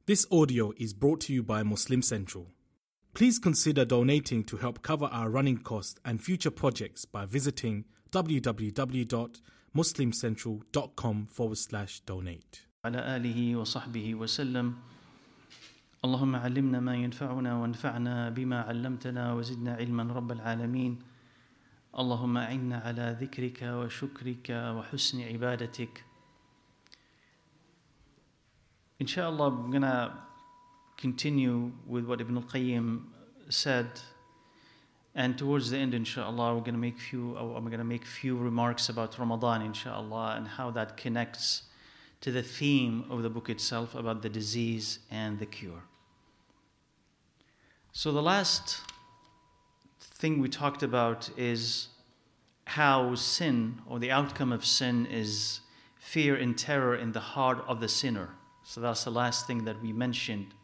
This audio is brought to you by Muslim Central. Please consider donating to help cover our running costs and future projects by visiting www.muslimcentral.com/donate. على آله وصحبه وسلم. اللهم علمنا ما ينفعنا وانفعنا بما علمتنا وزدنا علما رب العالمين. اللهم أعنا على ذكرك وشكرك وحسن عبادتك. Inshallah, I'm going to continue with what Ibn al-Qayyim said. And towards the end, inshallah, I'm going to make few remarks about Ramadan, inshallah, and how that connects to the theme of the book itself about the disease and the cure. So the last thing we talked about is how sin, or the outcome of sin, is fear and terror in the heart of the sinner. So that's the last thing that we mentioned.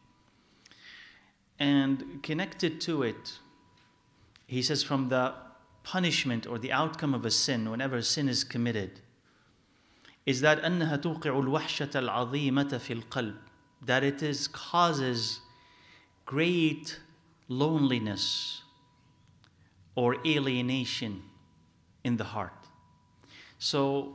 And connected to it, he says from the punishment or the outcome of a sin, whenever a sin is committed, is that أنها توقع الوحشة العظيمة في القلب, that it causes great loneliness or alienation in the heart. So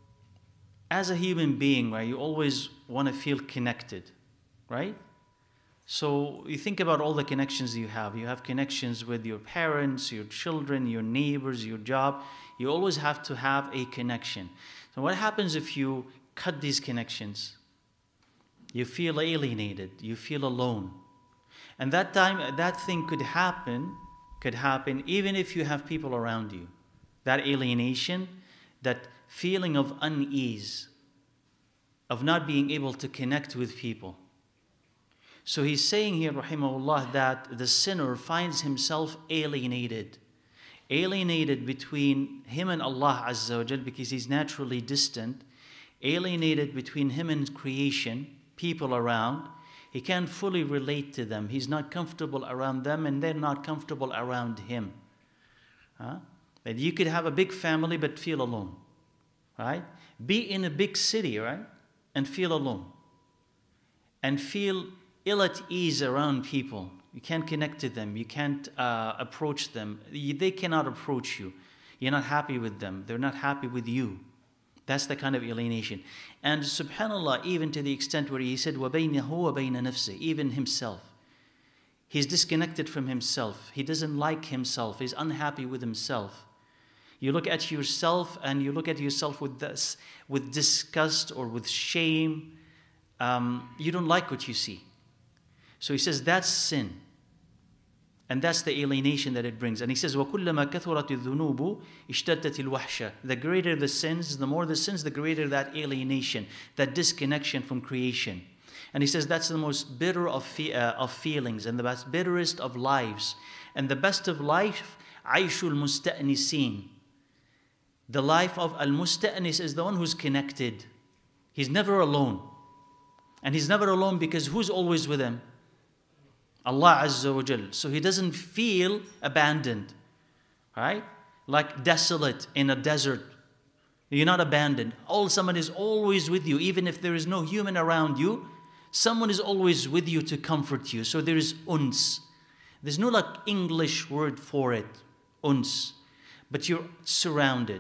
as a human being, right, you always want to feel connected, right? So you think about all the connections you have. You have connections with your parents, your children, your neighbors, your job. You always have to have a connection. So what happens if you cut these connections? You feel alienated. You feel alone. And that time, that thing could happen even if you have people around you. That alienation, that feeling of unease, of not being able to connect with people. So he's saying here, rahimahullah, that the sinner finds himself alienated between him and Allah Azza wa Jal, because he's naturally distant, alienated between him and creation, people around. He can't fully relate to them. He's not comfortable around them, and they're not comfortable around him. That you could have a big family but feel alone, right? Be in a big city, right, and feel alone, and feel ill at ease around people. You can't connect to them. You can't approach them. They cannot approach you. You're not happy with them. They're not happy with you. That's the kind of alienation. And subhanAllah, even to the extent where he said, وَبَيْنَهُ وَبَيْنَ نَفْسِهِ, even himself. He's disconnected from himself. He doesn't like himself. He's unhappy with himself. You look at yourself and you look at yourself with disgust or with shame. You don't like what you see. So he says that's sin. And that's the alienation that it brings. And he says, وَكُلَّمَا كَثُرَتِ الذُّنُوبُ اشْتَدَّتِ الْوَحْشَةِ, the greater the sins, the more the sins, the greater that alienation, that disconnection from creation. And he says that's the most bitter of feelings and the best bitterest of lives. And the best of life, عَيْشُ الْمُسْتَأْنِسِينَ. The life of al-musta'nis is the one who's connected. He's never alone. And he's never alone because who's always with him? Allah Azza wa Jal. So he doesn't feel abandoned, right? Like desolate in a desert. You're not abandoned. Someone is always with you. Even if there is no human around you, someone is always with you to comfort you. So there is uns. There's no like English word for it, uns. But you're surrounded.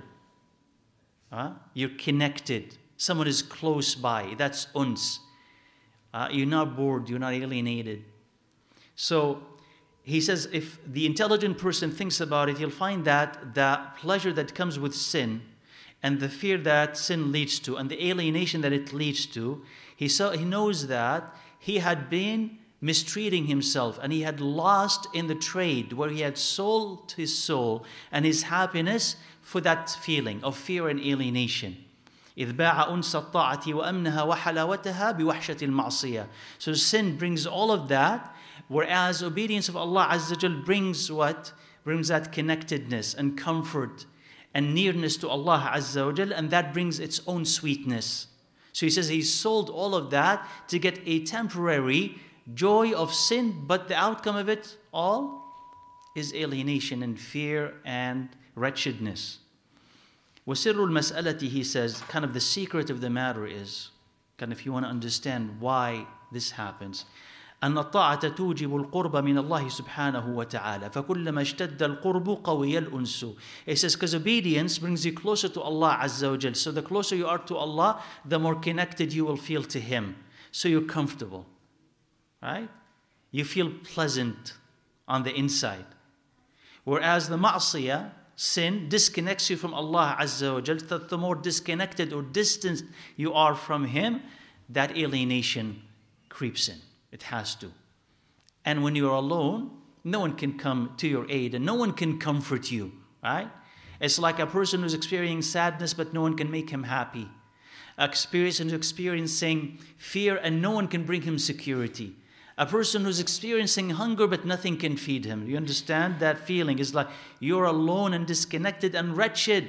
You're connected. Someone is close by. That's uns. You're not bored. You're not alienated. So he says if the intelligent person thinks about it, he'll find that the pleasure that comes with sin and the fear that sin leads to and the alienation that it leads to, he knows that he had been mistreating himself and he had lost in the trade where he had sold his soul and his happiness for that feeling of fear and alienation. إذ باع أنس الطاعة وأمنها وحلاوتها بوحشة المعصية. So sin brings all of that, whereas obedience of Allah Azza wa Jal brings what? Brings that connectedness and comfort and nearness to Allah Azza wa Jal, and that brings its own sweetness. So he says he sold all of that to get a temporary joy of sin, but the outcome of it all is alienation and fear and wretchedness. وَسِرُّ الْمَسْأَلَةِ, he says, kind of the secret of the matter is, kind of if you want to understand why this happens. أن الطاعة توجب القرب من الله سبحانه وتعالى فكلما اشتد القرب قوي الأنس. It says because obedience brings you closer to Allah Azza wa Jal. So the closer you are to Allah, the more connected you will feel to Him. So you're comfortable, right? You feel pleasant on the inside. Whereas the ma'asiyah, sin, disconnects you from Allah Azza wa Jal. The more disconnected or distant you are from Him, that alienation creeps in. It has to. And when you're alone, no one can come to your aid and no one can comfort you, right? It's like a person who's experiencing sadness but no one can make him happy. A person who's experiencing fear and no one can bring him security. A person who's experiencing hunger but nothing can feed him. You understand that feeling? It's like you're alone and disconnected and wretched.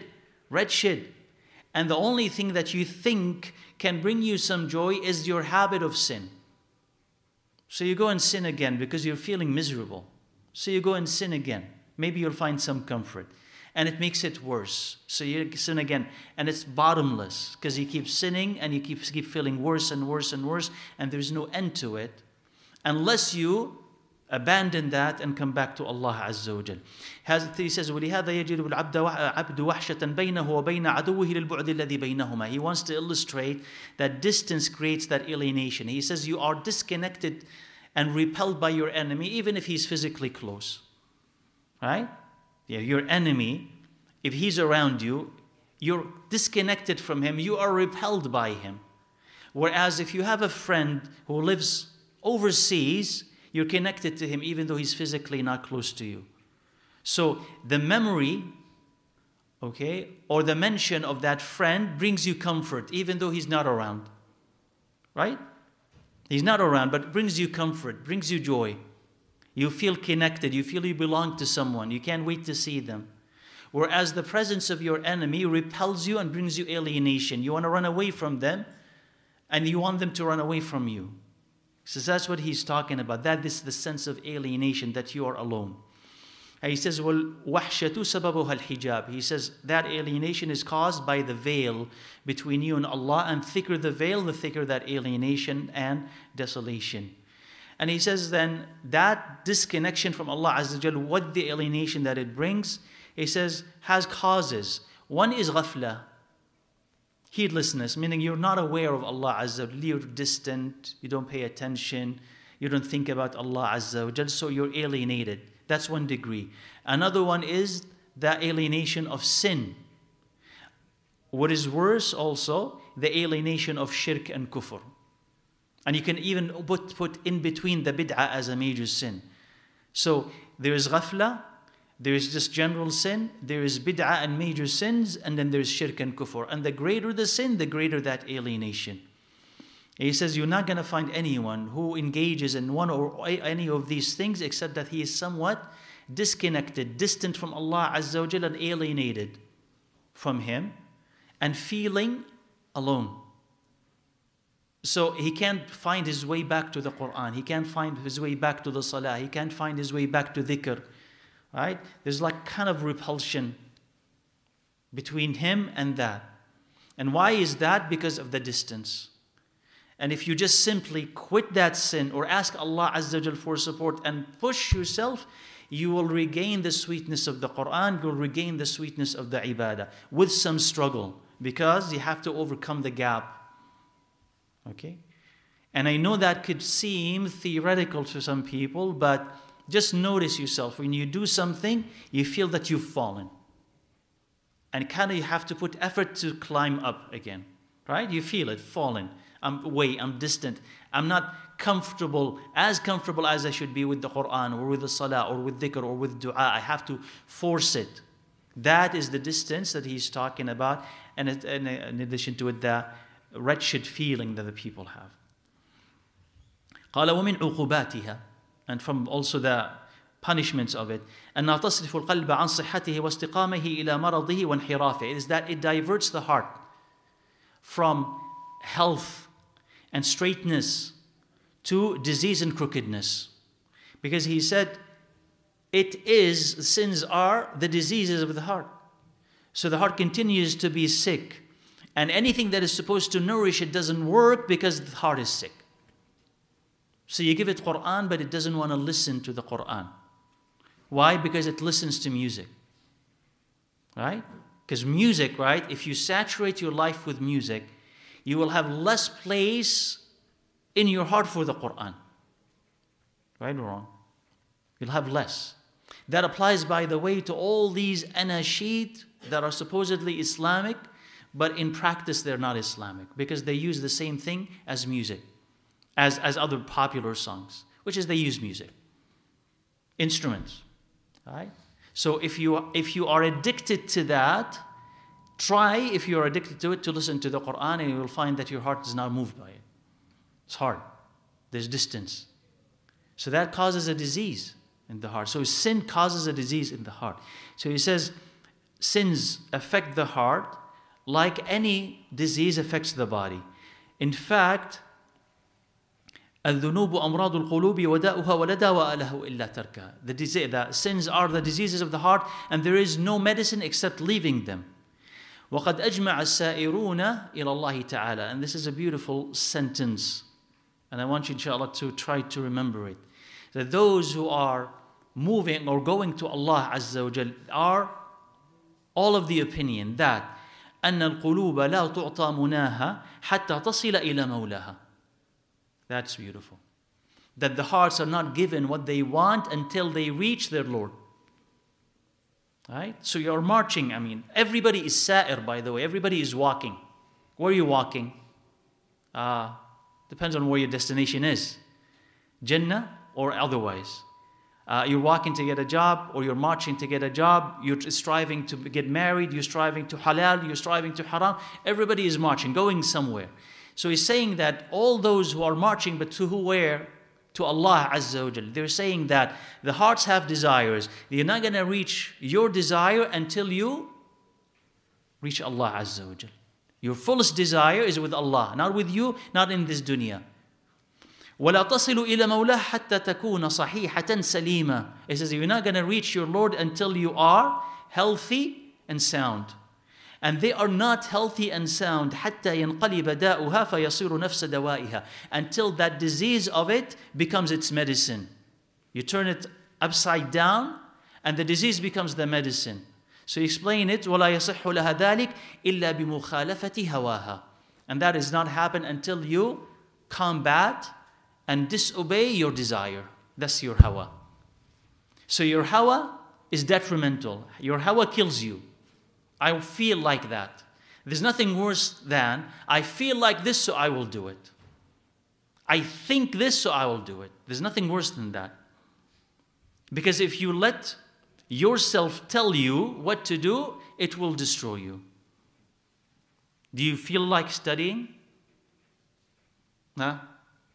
And the only thing that you think can bring you some joy is your habit of sin. So you go and sin again because you're feeling miserable. So you go and sin again. Maybe you'll find some comfort. And it makes it worse. So you sin again. And it's bottomless because you keep sinning and you keep feeling worse and worse and worse. And there's no end to it. Unless you abandon that and come back to Allah Azza wa Jal. He says, وَلِهَذَا يَجِدُ الْعَبْدَ وَحْشَةً بَيْنَهُ وَبَيْنَ عَدُوِّهِ لِلْبُعْدِ الَّذِي بَيْنَهُمَا. He wants to illustrate that distance creates that alienation. He says you are disconnected and repelled by your enemy even if he's physically close. Right? Yeah, your enemy, if he's around you, you're disconnected from him, you are repelled by him. Whereas if you have a friend who lives overseas, you're connected to him even though he's physically not close to you. So the memory, okay, or the mention of that friend brings you comfort even though he's not around. Right? He's not around, but it brings you comfort, brings you joy. You feel connected, you feel you belong to someone, you can't wait to see them. Whereas the presence of your enemy repels you and brings you alienation. You want to run away from them and you want them to run away from you. So that's what he's talking about. That is the sense of alienation, that you are alone. And he says, وَالْوَحْشَةُ سَبَبُهَا الْحِجَابِ. He says that alienation is caused by the veil between you and Allah, and thicker the veil, the thicker that alienation and desolation. And he says then that disconnection from Allah Azza wa Jal, what the alienation that it brings, he says has causes. One is ghafla, heedlessness, meaning you're not aware of Allah Azza wa Jal, you're distant, you don't pay attention, you don't think about Allah Azza wa Jal, so you're alienated. That's one degree. Another one is the alienation of sin. What is worse also, the alienation of shirk and kufr. And you can even put in between the bid'ah as a major sin. So there is ghafla, there is just general sin, there is bid'ah and major sins, and then there is shirk and kufr. And the greater the sin, the greater that alienation. He says you're not going to find anyone who engages in one or any of these things except that he is somewhat disconnected, distant from Allah Azza wa Jal, and alienated from Him and feeling alone. So he can't find his way back to the Quran. He can't find his way back to the Salah. He can't find his way back to dhikr. Right? There's like kind of repulsion between him and that. And why is that? Because of the distance. And if you just simply quit that sin or ask Allah Azza wa Jal for support and push yourself, you will regain the sweetness of the Quran, you will regain the sweetness of the ibadah with some struggle, because you have to overcome the gap. Okay? And I know that could seem theoretical to some people, but just notice yourself. When you do something, you feel that you've fallen. And kind of you have to put effort to climb up again. Right? You feel it, fallen. I'm distant. I'm not comfortable as I should be with the Quran or with the Salah or with dhikr or with dua. I have to force it. That is the distance that he's talking about. And in addition to it, the wretched feeling that the people have. قال ومن عقوباتها, and from also the punishments of it, أنها تصرف القلب عن صحته واستقامه إلى مرضه وانحرافه. It is that it diverts the heart from health and straightness to disease and crookedness. Because he said, sins are the diseases of the heart. So the heart continues to be sick. And anything that is supposed to nourish it doesn't work because the heart is sick. So you give it Quran, but it doesn't want to listen to the Quran. Why? Because it listens to music. Right? Because music, right? If you saturate your life with music, you will have less place in your heart for the Quran. Right or wrong? You'll have less. That applies, by the way, to all these anashid that are supposedly Islamic, but in practice they're not Islamic because they use the same thing as music, as other popular songs, which is they use music, instruments. Right? So if you are addicted to that, try, if you are addicted to it, to listen to the Quran, and you will find that your heart is not moved by it. It's hard. There's distance. So that causes a disease in the heart. So sin causes a disease in the heart. So he says, sins affect the heart like any disease affects the body. In fact, الذنوب أمراض القلوب وداؤها ولا دواء له إلا تركها. The sins are the diseases of the heart, and there is no medicine except leaving them. وقد أجمع السائرون إلى الله تعالى. And this is a beautiful sentence, and I want you, inshallah, to try to remember it. That those who are moving or going to Allah Azza wa Jal are all of the opinion that أن القلوب لا تعطى مناها حتى تصل إلى مولاها. That's beautiful. That the hearts are not given what they want until they reach their Lord. Right? So you're marching. I mean, everybody is sa'ir, by the way. Everybody is walking. Where are you walking? Depends on where your destination is. Jannah or otherwise. You're walking to get a job, or you're marching to get a job. You're striving to get married. You're striving to halal. You're striving to haram. Everybody is marching, going somewhere. So he's saying that all those who are marching, but to where? To Allah Azza wa Jal. They're saying that the hearts have desires. You're not going to reach your desire until you reach Allah Azza wa Jal. Your fullest desire is with Allah, not with you, not in this dunya. وَلَا تَصِلُ إِلَى مَوْلَاهَ حَتَّى تَكُونَ صَحِيحَةً سَلِيمًا. It says you're not going to reach your Lord until you are healthy and sound. And they are not healthy and sound حتى ينقلب داؤها فيصير نفس دوائها, until that disease of it becomes its medicine. You turn it upside down and the disease becomes the medicine. So you explain it, وَلَا يَصِحُّ لَهَا ذَلِكَ إِلَّا بِمُخَالَفَةِ هَوَاهَا. And that does not happen until you combat and disobey your desire. That's your hawa. So your hawa is detrimental. Your hawa kills you. I feel like that. There's nothing worse than, I feel like this, so I will do it. I think this, so I will do it. There's nothing worse than that. Because if you let yourself tell you what to do, it will destroy you. Do you feel like studying? Huh?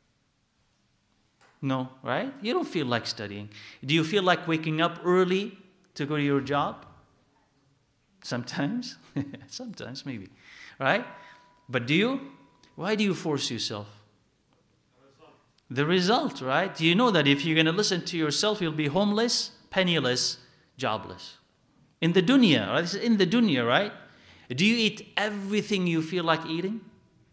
No, right? You don't feel like studying. Do you feel like waking up early to go to your job? Sometimes. Sometimes, maybe. Right? But do you? Why do you force yourself? The result, right? Do you know that if you're going to listen to yourself, you'll be homeless, penniless, jobless? In the dunya, right? This is in the dunya, right? Do you eat everything you feel like eating?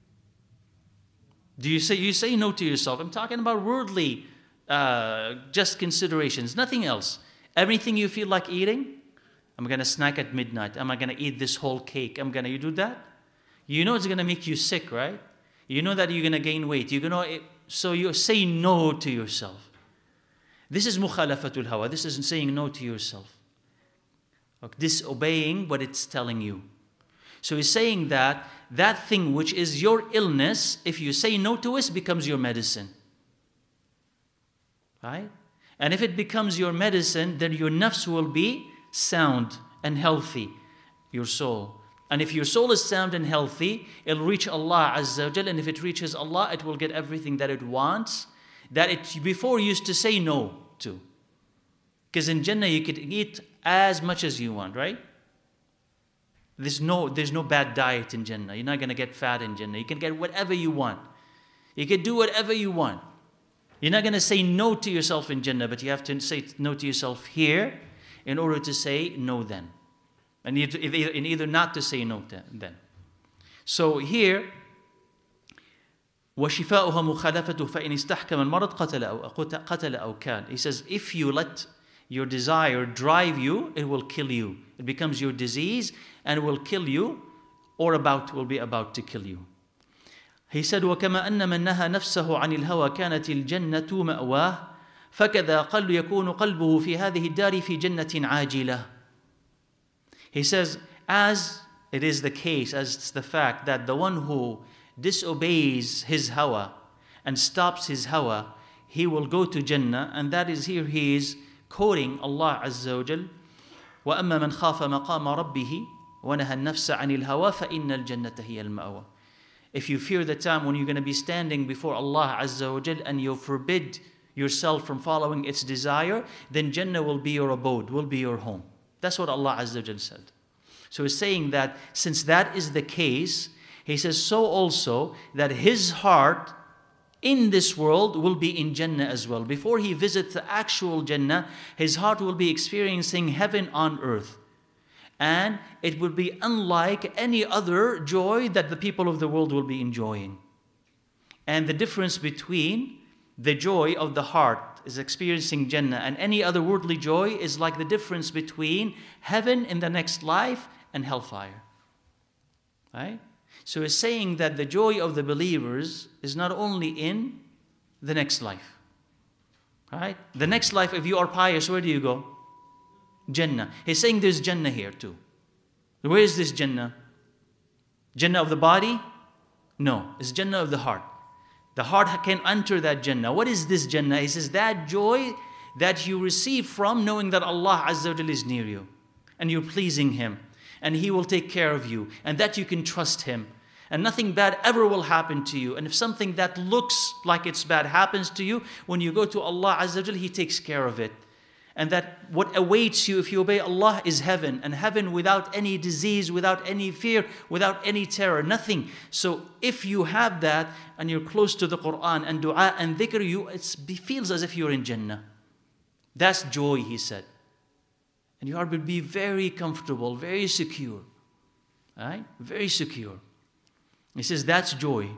Do you say no to yourself? I'm talking about worldly just considerations, nothing else. Everything you feel like eating? I'm going to snack at midnight. Am I going to eat this whole cake? You do that? You know it's going to make you sick, right? You know that you're going to gain weight. So you say no to yourself. This is mukhalafatul hawa. This is saying no to yourself. Disobeying what it's telling you. So he's saying that thing which is your illness, if you say no to it, becomes your medicine. Right? And if it becomes your medicine, then your nafs will be sound and healthy, your soul. And if your soul is sound and healthy, it'll reach Allah Azza wa Jal. And if it reaches Allah, it will get everything that it wants, that it before used to say no to. Because in Jannah, you could eat as much as you want, right? There's no bad diet in Jannah. You're not going to get fat in Jannah. You can get whatever you want. You can do whatever you want. You're not going to say no to yourself in Jannah, but you have to say no to yourself here in order to say no then. And either not to say no then. So here, وشفاؤها مخالفته فإن استحكم المرض قتل أو كان. He says, if you let your desire drive you, it will kill you. It becomes your disease and it will kill you, or will be about to kill you. He said, وكما أن من نهى نفسه عن الهوى كانت الجنة مأواه فكذا قل يكون قلبه في هذه الدار في جنة عاجلة. He says, as it is the case, as it's the fact that the one who disobeys his hawa and stops his hawa, he will go to Jannah, and that is here he is quoting Allah Azza wa Jal, وَأَمَّا مَنْ خَافَ مَقَامَ رَبِّهِ وَنَهَى النَّفْسَ عَنِ الْهَوَى فَإِنَّ الْجَنَّةَ هِيَ الْمَأْوَى. If you fear the time when you're going to be standing before Allah Azza wa Jal and you forbid yourself from following its desire, then Jannah will be your abode, will be your home. That's what Allah Azza wa Jal said. So he's saying that since that is the case, he says so also that his heart in this world will be in Jannah as well. Before he visits the actual Jannah, his heart will be experiencing heaven on earth. And it will be unlike any other joy that the people of the world will be enjoying. And the difference between the joy of the heart is experiencing Jannah and any other worldly joy is like the difference between heaven in the next life and hellfire. Right? So he's saying that the joy of the believers is not only in the next life. Right? The next life, if you are pious, where do you go? Jannah. He's saying there's Jannah here too. Where is this Jannah? Jannah of the body? No, it's Jannah of the heart. The heart can enter that Jannah. What is this Jannah? He says that joy that you receive from knowing that Allah Azza wa Jalla is near you and you're pleasing Him and He will take care of you and that you can trust Him and nothing bad ever will happen to you. And if something that looks like it's bad happens to you, when you go to Allah Azza wa Jalla, He takes care of it. And that what awaits you if you obey Allah is heaven. And heaven without any disease, without any fear, without any terror, nothing. So if you have that and you're close to the Quran and dua and dhikr, it feels as if you're in Jannah. That's joy, he said. And your heart will be very comfortable, very secure. Right? Very secure. He says that's joy.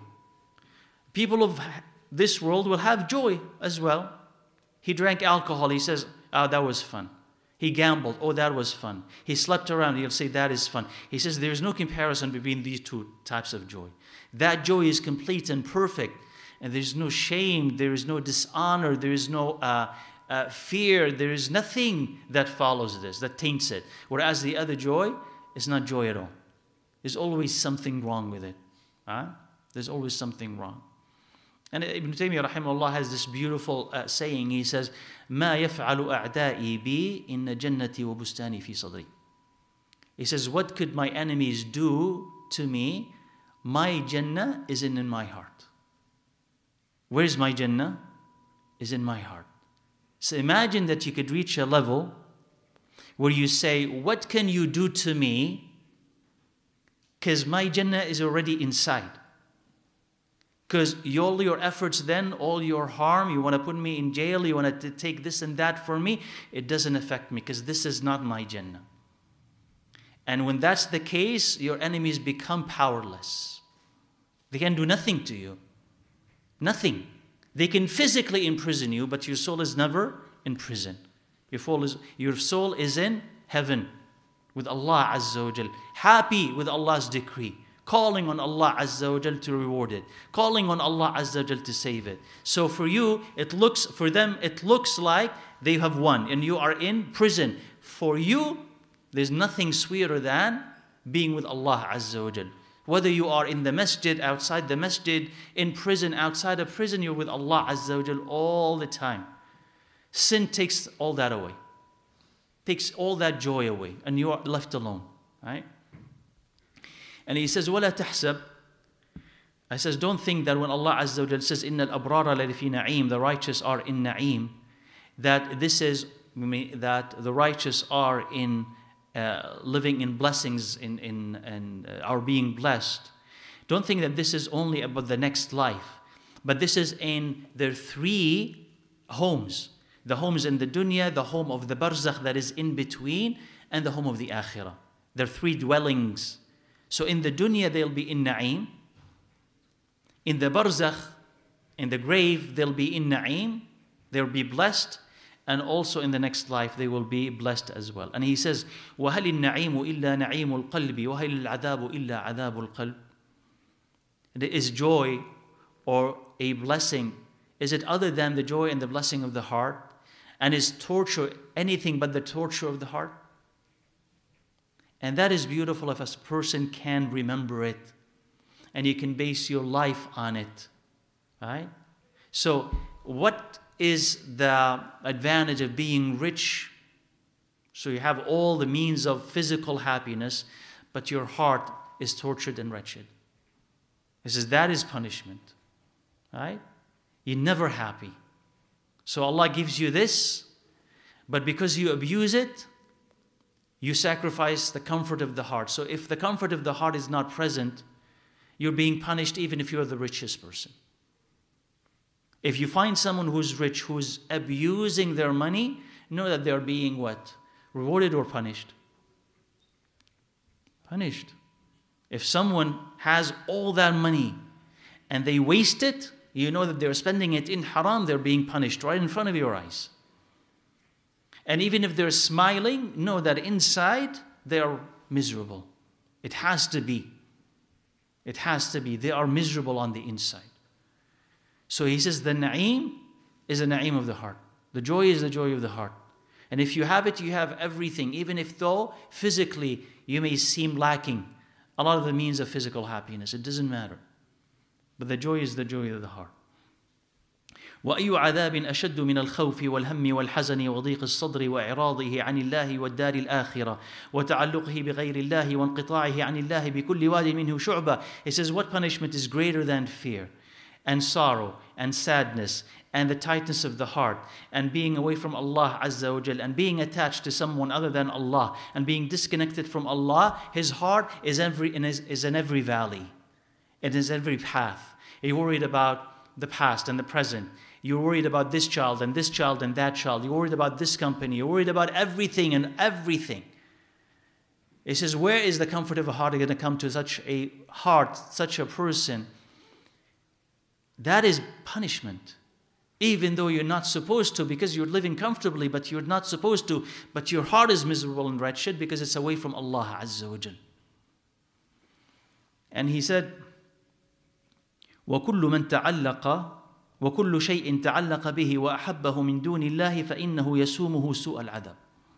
People of this world will have joy as well. He drank alcohol, he says, oh, that was fun. He gambled. Oh, that was fun. He slept around. He'll say that is fun. He says there's no comparison between these two types of joy. That joy is complete and perfect. And there's no shame. There is no dishonor. There is no fear. There is nothing that follows this, that taints it. Whereas the other joy is not joy at all. There's always something wrong with it. There's always something wrong. And Ibn Taymiyyah rahimahullah has this beautiful saying. He says, "Ma yaf'alu a'da'i bi inna jannati wa bustani fi sadri." He says, what could my enemies do to me? My Jannah is in my heart. Where is my Jannah? Is in my heart. So imagine that you could reach a level where you say, what can you do to me? Because my Jannah is already inside. Because all your efforts then, all your harm, you want to put me in jail, you want to take this and that for me, it doesn't affect me because this is not my Jannah. And when that's the case, your enemies become powerless. They can do nothing to you. Nothing. They can physically imprison you, but your soul is never in prison. Your soul is in heaven with Allah Azza wa Jal, happy with Allah's decree. Calling on Allah Azza wa Jal to reward it. Calling on Allah Azza wa Jal to save it. So for you, for them, it looks like they have won and you are in prison. For you, there's nothing sweeter than being with Allah Azza wa Jal. Whether you are in the masjid, outside the masjid, in prison, outside of prison, you're with Allah Azza wa Jal all the time. Sin takes all that away. Takes all that joy away and you are left alone. Right? And he says, وَلَا تَحْسَبْ. I says, don't think that when Allah Azza wa Jal says, إِنَّ الْأَبْرَارَ لَفِي نَعِيمٍ, the righteous are in na'im, that this is, that the righteous are in living in blessings and are being blessed. Don't think that this is only about the next life, but this is in their three homes. The homes in the dunya, the home of the barzakh that is in between, and the home of the akhirah. Their three dwellings. So in the dunya they'll be in na'im. In the barzakh, in the grave, they'll be in na'im, they'll be blessed, and also in the next life they will be blessed as well. And he says, وَهَلِ النَّعِيمُ إِلَّا نَعِيمُ الْقَلْبِ وَهَلِ الْعَذَابُ إِلَّا عَذَابُ الْقَلْبِ. Is joy or a blessing, is it other than the joy and the blessing of the heart? And is torture anything but the torture of the heart? And that is beautiful if a person can remember it and you can base your life on it, right? So what is the advantage of being rich? So you have all the means of physical happiness, but your heart is tortured and wretched. He says that is punishment, right? You're never happy. So Allah gives you this, but because you abuse it, you sacrifice the comfort of the heart. So if the comfort of the heart is not present, you're being punished even if you're the richest person. If you find someone who's rich, who's abusing their money, know that they're being what? Rewarded or punished? Punished. If someone has all that money and they waste it, you know that they're spending it in haram, they're being punished right in front of your eyes. And even if they're smiling, know that inside they're miserable. It has to be. It has to be. They are miserable on the inside. So he says the na'im is the na'im of the heart. The joy is the joy of the heart. And if you have it, you have everything. Even if though physically you may seem lacking a lot of the means of physical happiness, it doesn't matter. But the joy is the joy of the heart. وأي عذاب أشد من الخوف والهم والحزن وضيق الصدر وإعراضه عن الله والدار الآخرة وتعلقه بغير الله وانقطاعه عن الله بكل واد منه شعبة. He says, what punishment is greater than fear and sorrow and sadness and the tightness of the heart and being away from Allah Azza wa Jal and being attached to someone other than Allah and being disconnected from Allah? His heart is in every valley. It is every path. You're worried about the past and the present. You're worried about this child and this child and that child. You're worried about this company. You're worried about everything and everything. It says, where is the comfort of a heart going to come to such a heart, such a person? That is punishment. Even though you're not supposed to, because you're living comfortably, but you're not supposed to, but your heart is miserable and wretched because it's away from Allah Azza wa Jal. And he said, وَكُلُّ مَنْ تَعَلَّقَ وَكُلُّ شَيْءٍ تَعَلَّقَ بِهِ وَأَحَبَّهُ مِنْ دُونِ اللَّهِ فَإِنَّهُ يَسُومُهُ سُوءَ الْعَذَابِ.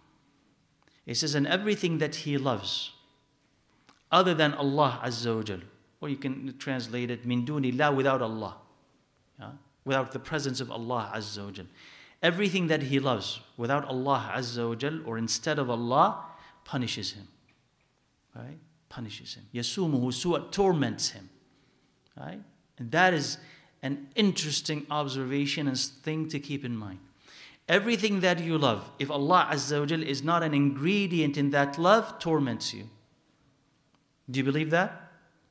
It says, and everything that he loves, other than Allah Azza wa Jal, or you can translate it, مِنْ دُونِ اللَّهِ, without Allah, without the presence of Allah Azza wa Jal. Everything that he loves, without Allah Azza wa Jal, or instead of Allah, punishes him. Right? Punishes him. يَسُومُهُ سُوءَ, torments him. Right? And that is an interesting observation and thing to keep in mind. Everything that you love, if Allah Azza wa Jal is not an ingredient in that love, torments you. Do you believe that?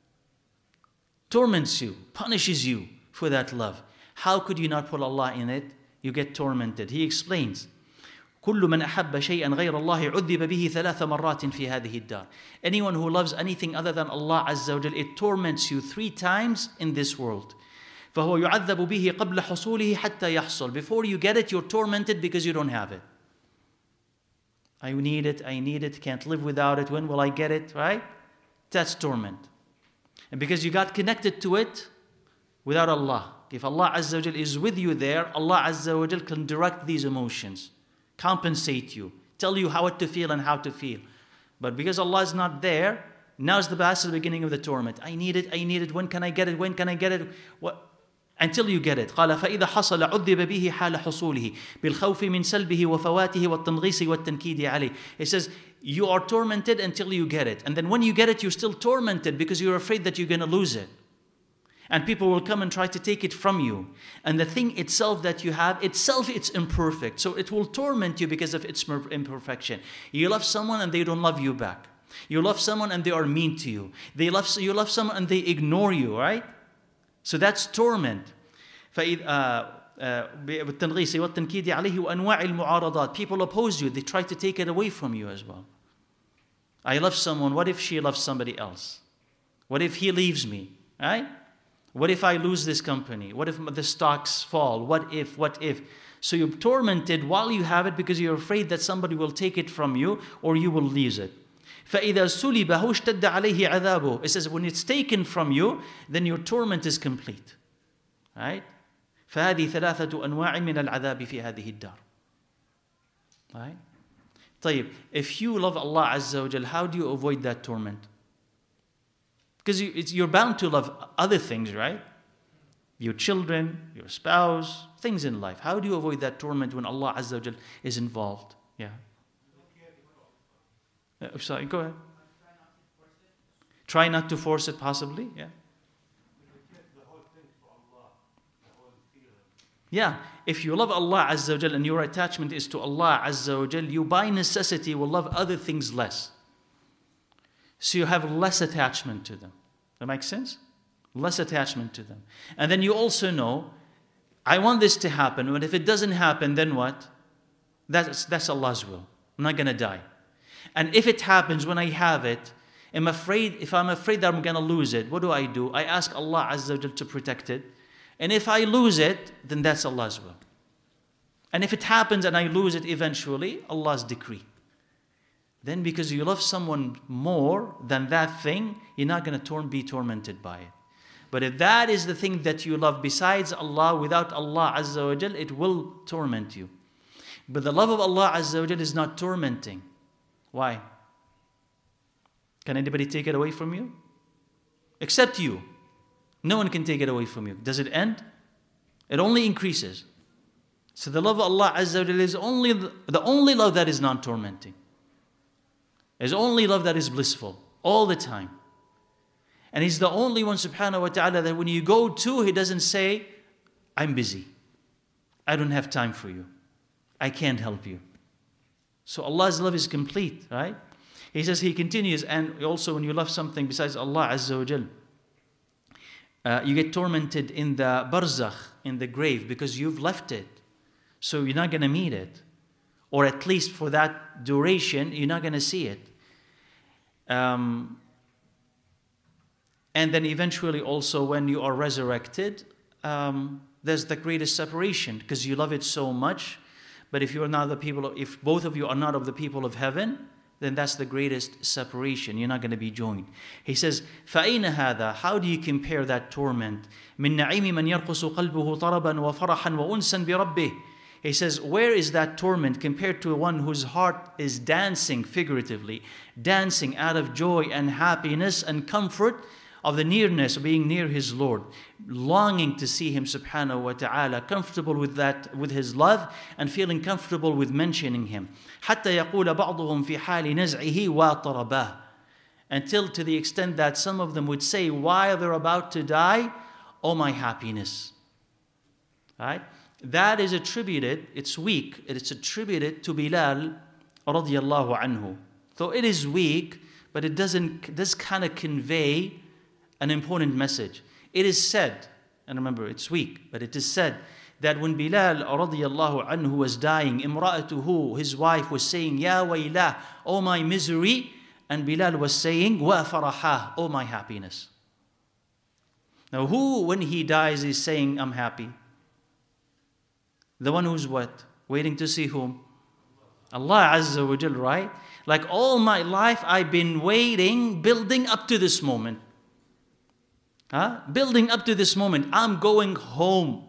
Torments you, punishes you for that love. How could you not put Allah in it? You get tormented. He explains, كل من أحب شيئا غير الله عذب به ثلاث مرات في هذه الدار. Anyone who loves anything other than Allah Azza wa Jal, it torments you 3 times in this world. فهو يعذب به قبل حصوله حتى يحصل. Before you get it, you're tormented because you don't have it. I need it, can't live without it, when will I get it, right? That's torment. And because you got connected to it without Allah. If Allah Azza wa Jal is with you there, Allah Azza wa Jal can direct these emotions, compensate you, tell you how to feel and how to feel. But because Allah is not there, now's the beginning of the torment. I need it, when can I get it, What? Until you get it. قال فإذا حصل عذب به حال حصوله بالخوف من سلبه وفواته والتنغيص والتنكيد عليه. It says, you are tormented until you get it. And then when you get it, you're still tormented because you're afraid that you're going to lose it. And people will come and try to take it from you. And the thing itself that you have, it's imperfect. So it will torment you because of its imperfection. You love someone and they don't love you back. You love someone and they are mean to you. You love someone and they ignore you, right? So that's torment. بالتنغيص والتنكيد عليه وأنواع المعارضات. People oppose you. They try to take it away from you as well. I love someone. What if she loves somebody else? What if he leaves me? Right? What if I lose this company? What if the stocks fall? What if? So you're tormented while you have it because you're afraid that somebody will take it from you or you will lose it. فَإِذَا سُلِبَهُ اشْتَدَّ عَلَيْهِ عَذَابُهُ. It says when it's taken from you, then your torment is complete. Right? فَهَذِهِ ثَلَاثَةُ أَنْوَاعٍ مِنَ الْعَذَابِ فِي هَذِهِ الدَّارِ. Right? طيب, if you love Allah Azza wa Jal, how do you avoid that torment? Because you're bound to love other things, right? Your children, your spouse, things in life. How do you avoid that torment when Allah Azza wa Jal is involved? Yeah. Sorry, go ahead. Try not to force it, possibly. Yeah. Yeah. If you love Allah Azza wa Jal and your attachment is to Allah Azza wa Jal, you by necessity will love other things less. So you have less attachment to them. That makes sense? Less attachment to them. And then you also know, I want this to happen, but if it doesn't happen, then what? That's Allah's will. I'm not going to die. And if it happens when I have it, if I'm afraid that I'm going to lose it, what do? I ask Allah Azza wa Jal to protect it. And if I lose it, then that's Allah's will. And if it happens and I lose it eventually, Allah's decree. Then because you love someone more than that thing, you're not going to be tormented by it. But if that is the thing that you love besides Allah, without Allah Azza wa Jal, it will torment you. But the love of Allah Azza wa Jal is not tormenting. Why? Can anybody take it away from you? Except you. No one can take it away from you. Does it end? It only increases. So the love of Allah Azza wa Jal is the only love that is non-tormenting. It's only love that is blissful all the time. And He's the only one, subhanahu wa ta'ala, that when you go to, He doesn't say, I'm busy. I don't have time for you. I can't help you. So Allah's love is complete, right? He says, He continues, and also when you love something besides Allah Azza wa Jal, you get tormented in the barzakh, in the grave, because you've left it. So you're not going to meet it. Or at least for that duration, you're not going to see it. And then eventually also when you are resurrected, there's the greatest separation because you love it so much. But if if both of you are not of the people of heaven, then that's the greatest separation. You're not going to be joined. He says, فَأَيْنَ هَذَا? How do you compare that torment? مِنْ نَعِيمِ مَنْ يَرْقُصُ قَلْبُهُ طَرَبًا وَفَرَحًا وَأُنْسًا بِرَبِّهِ. He says, where is that torment compared to one whose heart is dancing, figuratively, dancing out of joy and happiness and comfort of the nearness, of being near his Lord, longing to see Him subhanahu wa ta'ala, comfortable with that, with His love, and feeling comfortable with mentioning Him. حَتَّى يَقُولَ بَعْضُهُمْ فِي حَالِ نَزْعِهِ وَطَرَبَهِ. Until to the extent that some of them would say while they're about to die, oh my happiness. Right? That is attributed, it's weak, it's attributed to Bilal radiyallahu anhu. So it is weak, but it does kind of convey an important message. It is said, and remember it's weak, but it is said that when Bilal radiyallahu anhu was dying, imra'atuhu, his wife, was saying, Ya waylah, oh my misery, and Bilal was saying, Wa farahah, oh my happiness. Now who, when he dies, is saying, I'm happy? The one who's what? Waiting to see whom? Allah Azza wa Jal, right? Like all my life I've been waiting, building up to this moment. Building up to this moment. I'm going home.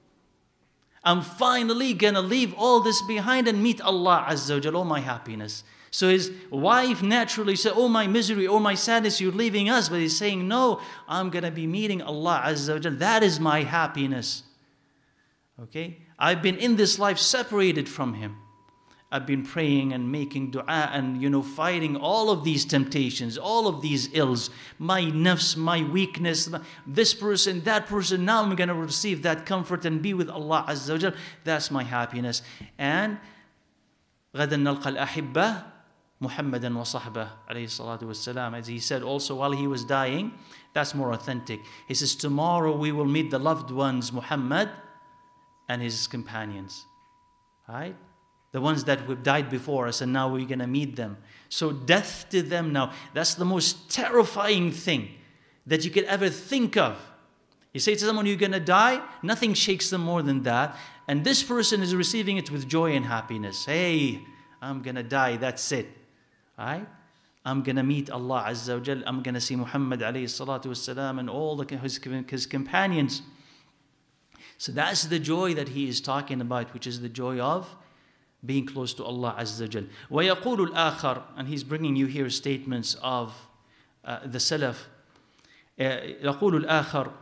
I'm finally going to leave all this behind and meet Allah Azza wa Jal, oh my happiness. So his wife naturally said, oh my misery, oh my sadness, you're leaving us. But he's saying, no, I'm going to be meeting Allah Azza wa Jal. That is my happiness. Okay? I've been in this life separated from Him. I've been praying and making dua and, fighting all of these temptations, all of these ills, my nafs, my weakness, this person, that person. Now I'm going to receive that comfort and be with Allah Azza wa Jal. That's my happiness. And غَدًا نَلْقَى الْأَحِبَّةِ مُحَمَّدًا وَصَحْبَهُ alayhi salatu wassalam. As he said also while he was dying, that's more authentic. He says, tomorrow we will meet the loved ones, Muhammad and his companions. Right? The ones that have died before us, and now we're going to meet them. So death to them now, that's the most terrifying thing that you could ever think of. You say to someone, you're going to die, nothing shakes them more than that. And this person is receiving it with joy and happiness. Hey, I'm going to die, that's it. Right? I'm going to meet Allah Azza wa Jal. I'm going to see Muhammad alayhi salatu wasalam and all his companions. So that's the joy that he is talking about, which is the joy of being close to Allah Azza wa Jal. وَيَقُولُ الْآخَرُ, and he's bringing you here statements of the Salaf. يَقُولُ الْآخَرُ,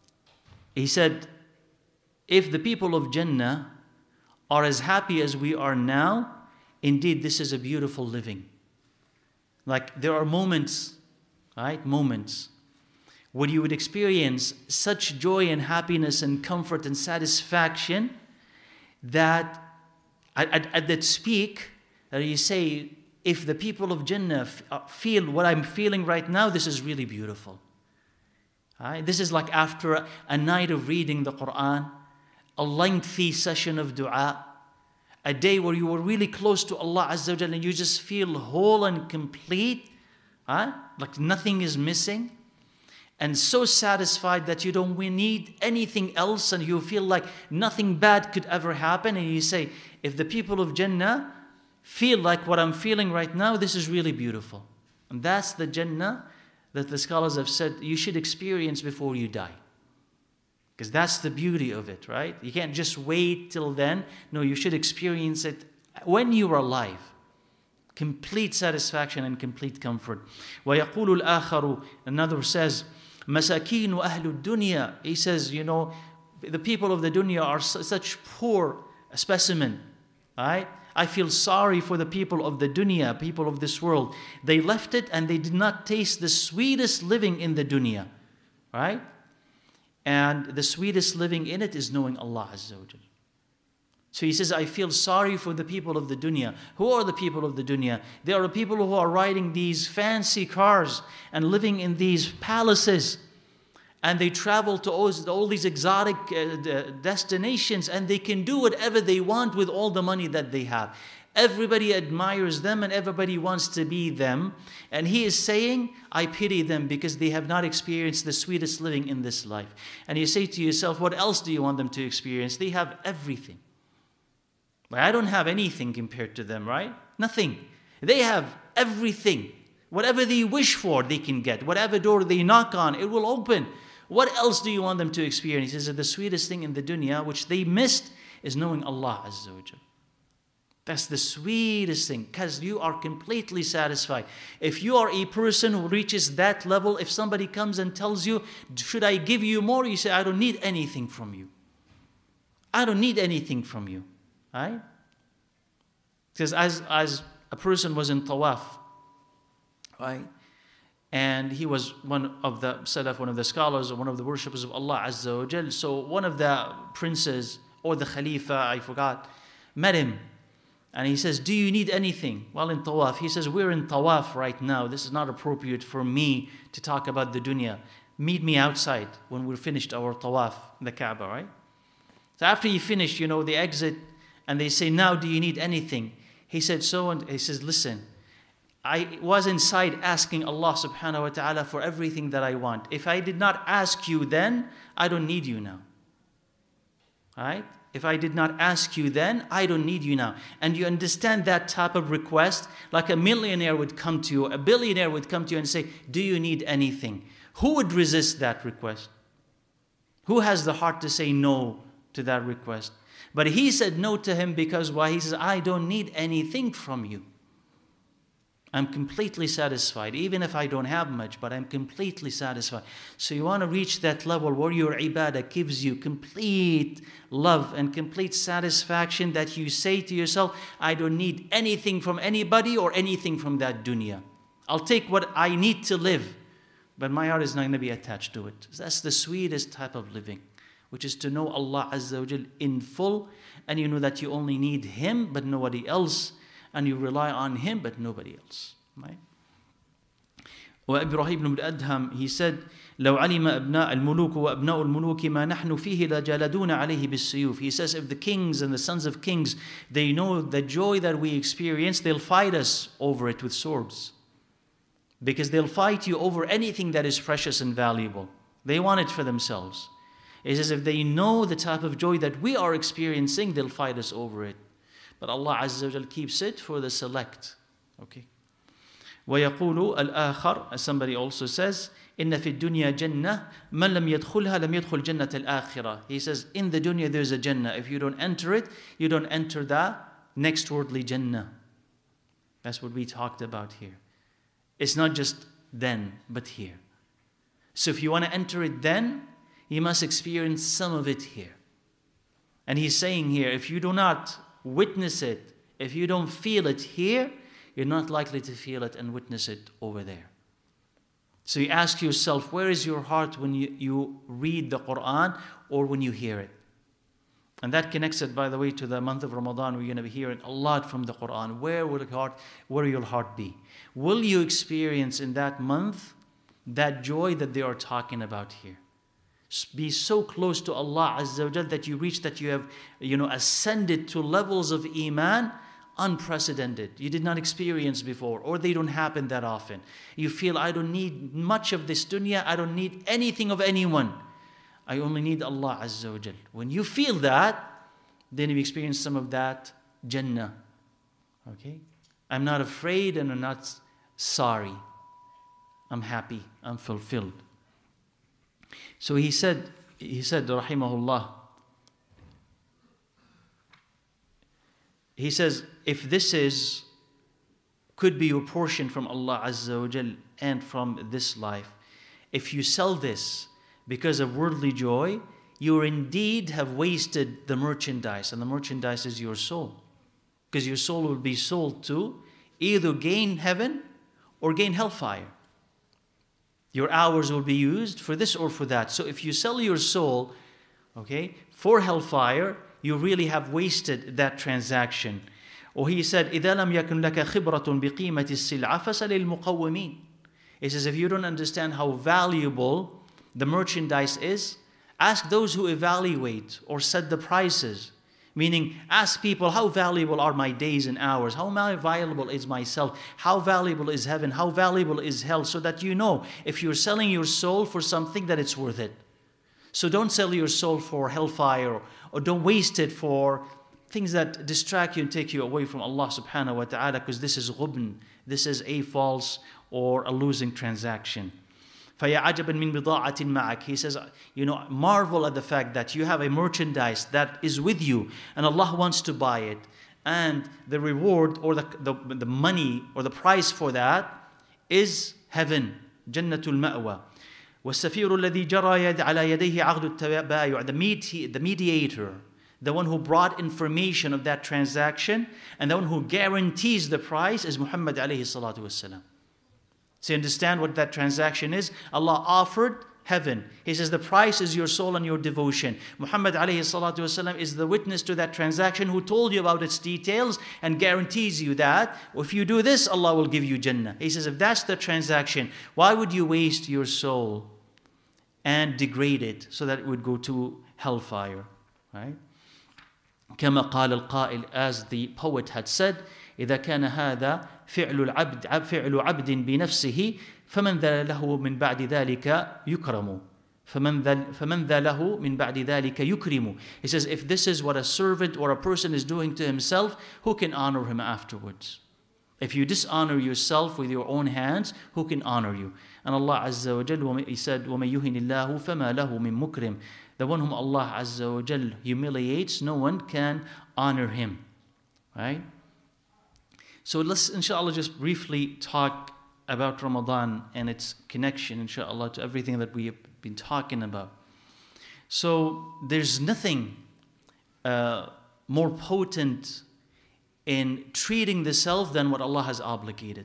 he said, if the people of Jannah are as happy as we are now, indeed this is a beautiful living. Like there are moments, right? Moments where you would experience such joy and happiness and comfort and satisfaction that at that peak, that you say, if the people of Jannah feel what I'm feeling right now, this is really beautiful. Right? This is like after a night of reading the Quran, a lengthy session of dua, a day where you were really close to Allah Azza wa Jalla and you just feel whole and complete, like nothing is missing, and so satisfied that you don't need anything else and you feel like nothing bad could ever happen. And you say, if the people of Jannah feel like what I'm feeling right now, this is really beautiful. And that's the Jannah that the scholars have said you should experience before you die. Because that's the beauty of it, right? You can't just wait till then. No, you should experience it when you are alive. Complete satisfaction and complete comfort. وَيَقُولُ الْآخَرُ, another says, مَسَاكِينُ أَهْلُ الدُّنْيَا. He says, you know, the people of the dunya are such poor specimen, right? I feel sorry for the people of the dunya, people of this world. They left it and they did not taste the sweetest living in the dunya, right? And the sweetest living in it is knowing Allah Azza wa Jalla. So he says, I feel sorry for the people of the dunya. Who are the people of the dunya? They are the people who are riding these fancy cars and living in these palaces. And they travel to all these exotic destinations, and they can do whatever they want with all the money that they have. Everybody admires them and everybody wants to be them. And he is saying, I pity them because they have not experienced the sweetest living in this life. And you say to yourself, what else do you want them to experience? They have everything. I don't have anything compared to them, right? Nothing. They have everything. Whatever they wish for, they can get. Whatever door they knock on, it will open. What else do you want them to experience? He says the sweetest thing in the dunya, which they missed, is knowing Allah Azza wa Jalla. That's the sweetest thing, because you are completely satisfied. If you are a person who reaches that level, if somebody comes and tells you, should I give you more? You say, I don't need anything from you. I don't need anything from you. Right? Because as a person was in tawaf, right? And he was one of the Salaf, one of the scholars, or one of the worshippers of Allah Azza wa Jal. So one of the princes, or the Khalifa, I forgot, met him. And he says, do you need anything? Well, in tawaf, he says, we're in tawaf right now. This is not appropriate for me to talk about the dunya. Meet me outside when we're finished our tawaf, the Kaaba, right? So after you finish, they exit and they say, now do you need anything? He said, and he says, listen, I was inside asking Allah subhanahu wa ta'ala for everything that I want. If I did not ask you then, I don't need you now. All right? If I did not ask you then, I don't need you now. And you understand that type of request? Like a millionaire would come to you, a billionaire would come to you and say, do you need anything? Who would resist that request? Who has the heart to say no to that request? But he said no to him because why? He says, I don't need anything from you. I'm completely satisfied, even if I don't have much, but I'm completely satisfied. So you want to reach that level where your ibadah gives you complete love and complete satisfaction that you say to yourself, I don't need anything from anybody or anything from that dunya. I'll take what I need to live, but my heart is not going to be attached to it. That's the sweetest type of living, which is to know Allah Azza wa Jal in full, and you know that you only need Him, but nobody else. And you rely on Him, but nobody else. Right? وإبراهيم بن أدهم, he said, لو علم أبناء الملوك وأبناء الملوك ما نحن فيه لجلدون عليه بالسيوف. He says, if the kings and the sons of kings, they know the joy that we experience, they'll fight us over it with swords. Because they'll fight you over anything that is precious and valuable. They want it for themselves. He says, if they know the type of joy that we are experiencing, they'll fight us over it. But Allah Azza wa Jal keeps it for the select. Okay. ويقول الآخر, as somebody also says, إن في الدنيا جنة من لم يدخلها لم يدخل جنة الآخرة. He says, in the dunya there's a Jannah. If you don't enter it, you don't enter the next worldly Jannah. That's what we talked about here. It's not just then, but here. So if you want to enter it then, you must experience some of it here. And he's saying here, if you do not witness it, if you don't feel it here, you're not likely to feel it and witness it over there. So you ask yourself, where is your heart when you read the Quran or when you hear it? And that connects it, by the way, to the month of Ramadan. We're going to be hearing a lot from the Quran. Where will your heart be? Will you experience in that month that joy that they are talking about here? Be so close to Allah Azza wa Jal that you reach, that you have ascended to levels of Iman unprecedented. You did not experience before, or they don't happen that often. You feel, I don't need much of this dunya, I don't need anything of anyone. I only need Allah Azza wa Jal. When you feel that, then you experience some of that Jannah. Okay? I'm not afraid and I'm not sorry. I'm happy, I'm fulfilled. So he said, rahimahullah, he says, if this could be your portion from Allah Azza wa Jal and from this life, if you sell this because of worldly joy, you indeed have wasted the merchandise, and the merchandise is your soul. Because your soul will be sold to either gain heaven or gain hellfire. Your hours will be used for this or for that. So if you sell your soul, okay, for hellfire, you really have wasted that transaction. Or he said, إِذَا لَمْ يَكُنْ لَكَ خِبْرَةٌ بِقِيمَةِ السِّلْعَةِ فَسَلِ الْمُقَوِّمِينَ. He says, if you don't understand how valuable the merchandise is, ask those who evaluate or set the prices. Meaning, ask people, how valuable are my days and hours? How valuable is myself? How valuable is heaven? How valuable is hell? So that you know, if you're selling your soul for something, that it's worth it. So don't sell your soul for hellfire, or don't waste it for things that distract you and take you away from Allah subhanahu wa ta'ala, because this is ghubn. This is a false or a losing transaction. فَيَا عَجَبًا مِّن بِضَاعَةٍ مَعَكَ. He says, marvel at the fact that you have a merchandise that is with you and Allah wants to buy it. And the reward or the money or the price for that is heaven, Jannatul Ma'wa. وَالسَّفِيرُ الَّذِي جَرَى عَلَى يَدَيْهِ عَقْدُ التَّبَايُعِ. The mediator, the one who brought information of that transaction and the one who guarantees the price is Muhammad alayhi salatu wasalam. So you understand what that transaction is? Allah offered heaven. He says the price is your soul and your devotion. Muhammad alayhi salatu wasalam is the witness to that transaction, who told you about its details and guarantees you that if you do this, Allah will give you Jannah. He says if that's the transaction, why would you waste your soul and degrade it so that it would go to hellfire? Right? كما قال القائل, as the poet had said, إذا كان هذا فعل عبد بنفسه فمن ذا له من بعد ذلك يكرم. فمن ذا له من بعد ذلك يكرم. He says, if this is what a servant or a person is doing to himself, who can honor him afterwards? If you dishonor yourself with your own hands, who can honor you? And Allah Azza wa Jal, He said, وَمَن يُهِنِ اللَّهُ فَمَا لَهُ مِن مُكْرِمٍ. The one whom Allah Azza wa Jal humiliates, no one can honor him. Right? So let's, inshallah, just briefly talk about Ramadan and its connection, inshallah, to everything that we have been talking about. So there's nothing more potent in treating the self than what Allah has obligated.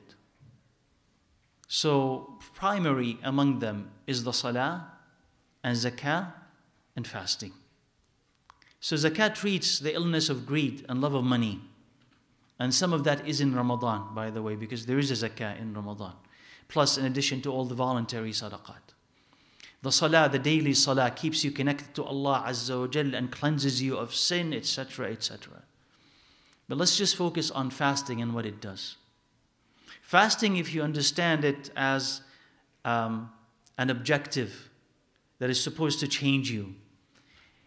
So primary among them is the salah and zakah and fasting. So zakah treats the illness of greed and love of money. And some of that is in Ramadan, by the way, because there is a zakah in Ramadan. Plus, in addition to all the voluntary sadaqat. The salah, the daily salah, keeps you connected to Allah Azza wa Jal and cleanses you of sin, etc., etc. But let's just focus on fasting and what it does. Fasting, if you understand it as an objective that is supposed to change you,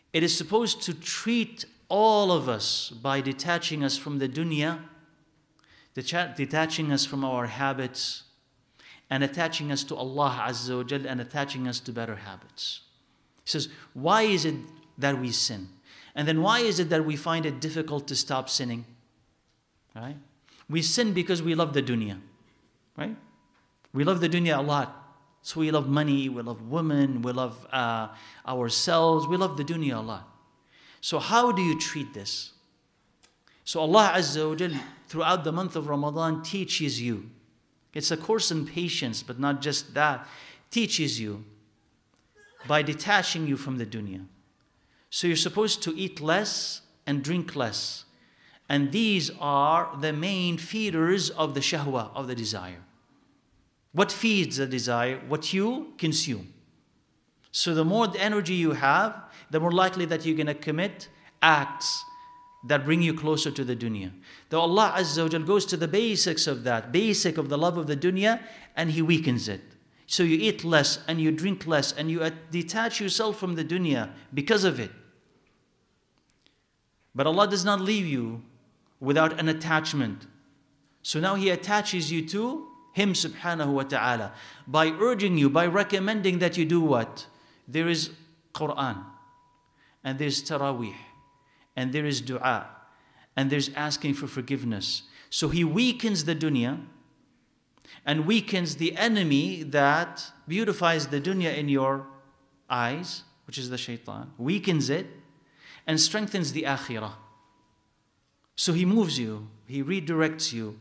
It is supposed to treat all of us by detaching us from the dunya, detaching us from our habits, and attaching us to Allah Azza wa Jal, and attaching us to better habits. He says, why is it that we sin? And then why is it that we find it difficult to stop sinning? Right? We sin because we love the dunya. Right? We love the dunya a lot. So we love money, we love women, we love ourselves, we love the dunya a lot. So how do you treat this? So Allah Azza wa Jal, throughout the month of Ramadan, teaches you. It's a course in patience, but not just that. Teaches you by detaching you from the dunya. So you're supposed to eat less and drink less. And these are the main feeders of the shahwa, of the desire. What feeds the desire? What you consume. So the more the energy you have, the more likely that you're going to commit acts that bring you closer to the dunya. Though Allah Azza wa Jal goes to the basics of that, basic of the love of the dunya, and He weakens it. So you eat less and you drink less and you detach yourself from the dunya because of it. But Allah does not leave you without an attachment. So now He attaches you to Him subhanahu wa ta'ala by urging you, by recommending that you do what? There is Quran, and there's Taraweeh, and there is dua, and there's asking for forgiveness. So He weakens the dunya and weakens the enemy that beautifies the dunya in your eyes, which is the shaitan, weakens it and strengthens the akhirah. So He moves you, He redirects you.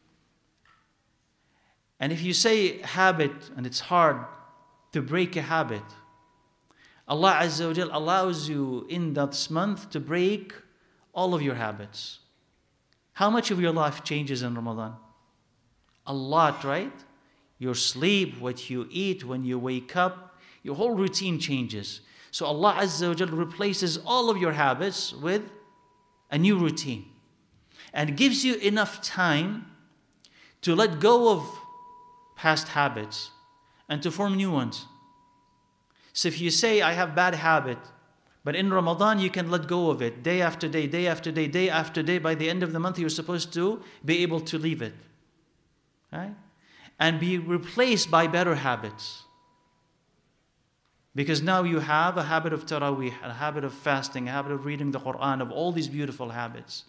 And if you say habit, and it's hard to break a habit, Allah Azza wa Jal allows you in that month to break all of your habits. How much of your life changes in Ramadan? A lot, right? Your sleep, what you eat, when you wake up, your whole routine changes. So Allah Azza wa Jal replaces all of your habits with a new routine and gives you enough time to let go of past habits and to form new ones. So if you say, I have bad habit, but in Ramadan you can let go of it day after day, day after day, day after day, by the end of the month you're supposed to be able to leave it. Right? And be replaced by better habits. Because now you have a habit of taraweeh, a habit of fasting, a habit of reading the Quran, of all these beautiful habits.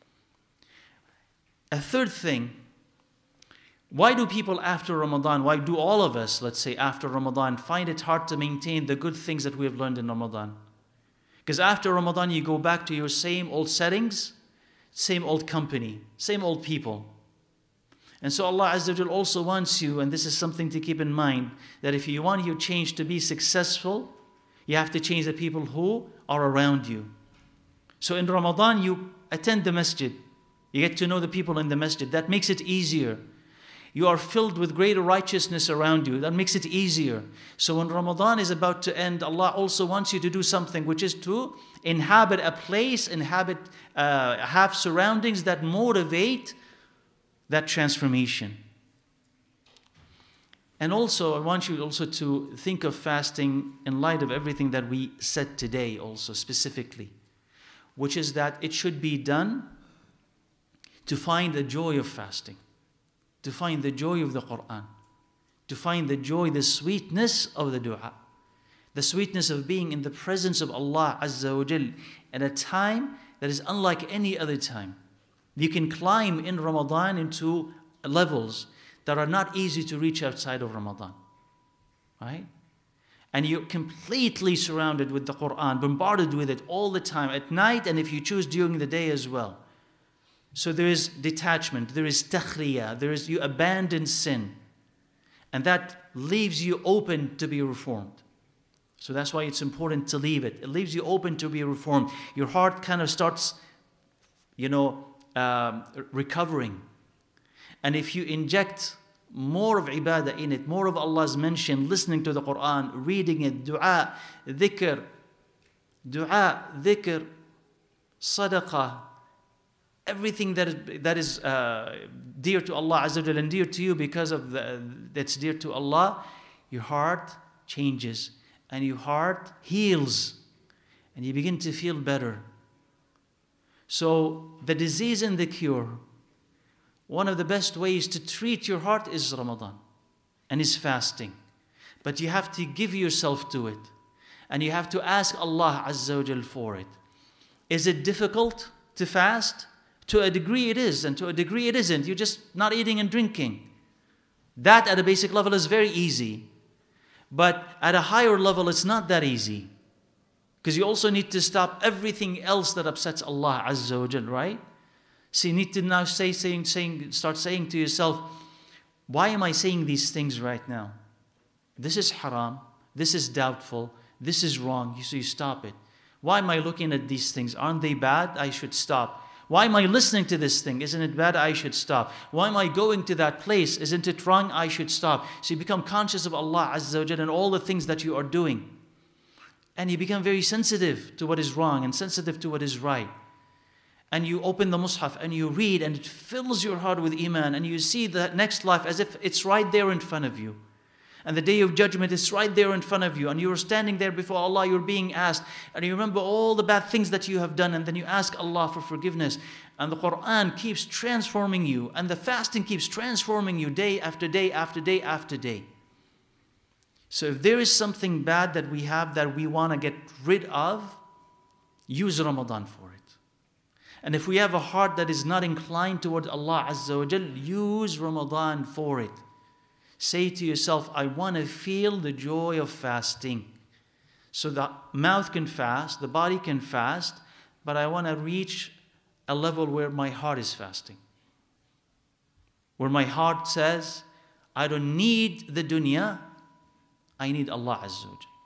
A third thing, why do people after Ramadan, why do all of us, let's say after Ramadan, find it hard to maintain the good things that we have learned in Ramadan? Because after Ramadan you go back to your same old settings, same old company, same old people. And so Allah Azza wa Jal also wants you, and this is something to keep in mind, that if you want your change to be successful, you have to change the people who are around you. So in Ramadan you attend the masjid, you get to know the people in the masjid. That makes it easier. You are filled with greater righteousness around you. That makes it easier. So when Ramadan is about to end, Allah also wants you to do something, which is to inhabit a place, have surroundings that motivate that transformation. And also, I want you also to think of fasting in light of everything that we said today also specifically, which is that it should be done to find the joy of fasting, to find the joy of the Quran, to find the joy, the sweetness of the dua, the sweetness of being in the presence of Allah Azza wa Jal at a time that is unlike any other time. You can climb in Ramadan into levels that are not easy to reach outside of Ramadan, right? And you're completely surrounded with the Quran, bombarded with it all the time, at night, and if you choose during the day as well. So there is detachment, there is takhriyah, you abandon sin. And that leaves you open to be reformed. So that's why it's important to leave it. It leaves you open to be reformed. Your heart kind of starts, recovering. And if you inject more of ibadah in it, more of Allah's mention, listening to the Quran, reading it, dua, dhikr, sadaqah, everything that is dear to Allah Azza wa Jalla and dear to you because of that's dear to Allah, your heart changes and your heart heals. and you begin to feel better. So the disease and the cure, one of the best ways to treat your heart is Ramadan and is fasting. But you have to give yourself to it. And you have to ask Allah Azza wa Jal for it. Is it difficult to fast? To a degree it is, and to a degree it isn't. You're just not eating and drinking. That at a basic level is very easy. But at a higher level, it's not that easy. Because you also need to stop everything else that upsets Allah Azza wa Jal, right? So you need to now start saying to yourself, why am I saying these things right now? This is haram. This is doubtful. This is wrong. So you stop it. Why am I looking at these things? Aren't they bad? I should stop. Why am I listening to this thing? Isn't it bad? I should stop. Why am I going to that place? Isn't it wrong? I should stop. So you become conscious of Allah Azza wa Jalla and all the things that you are doing. And you become very sensitive to what is wrong and sensitive to what is right. And you open the Mus'haf and you read and it fills your heart with Iman. And you see the next life as if it's right there in front of you. And the day of judgment is right there in front of you. And you're standing there before Allah, you're being asked. And you remember all the bad things that you have done. And then you ask Allah for forgiveness. And the Quran keeps transforming you. And the fasting keeps transforming you day after day after day after day. So if there is something bad that we have that we want to get rid of, use Ramadan for it. And if we have a heart that is not inclined toward Allah Azza wa Jal, use Ramadan for it. Say to yourself, I want to feel the joy of fasting. So the mouth can fast, the body can fast, but I want to reach a level where my heart is fasting. Where my heart says, I don't need the dunya, I need Allah Azza wa Jal.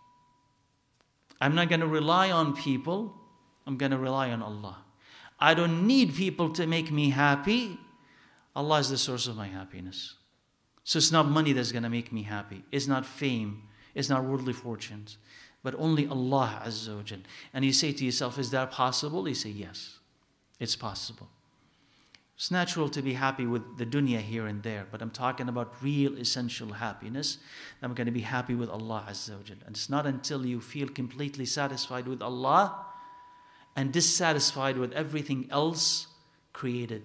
I'm not going to rely on people, I'm going to rely on Allah. I don't need people to make me happy. Allah is the source of my happiness. So it's not money that's going to make me happy. It's not fame. It's not worldly fortunes. But only Allah Azza wa Jal. And you say to yourself, is that possible? You say, yes, it's possible. It's natural to be happy with the dunya here and there. But I'm talking about real essential happiness. I'm going to be happy with Allah Azza wa Jal. And it's not until you feel completely satisfied with Allah and dissatisfied with everything else created.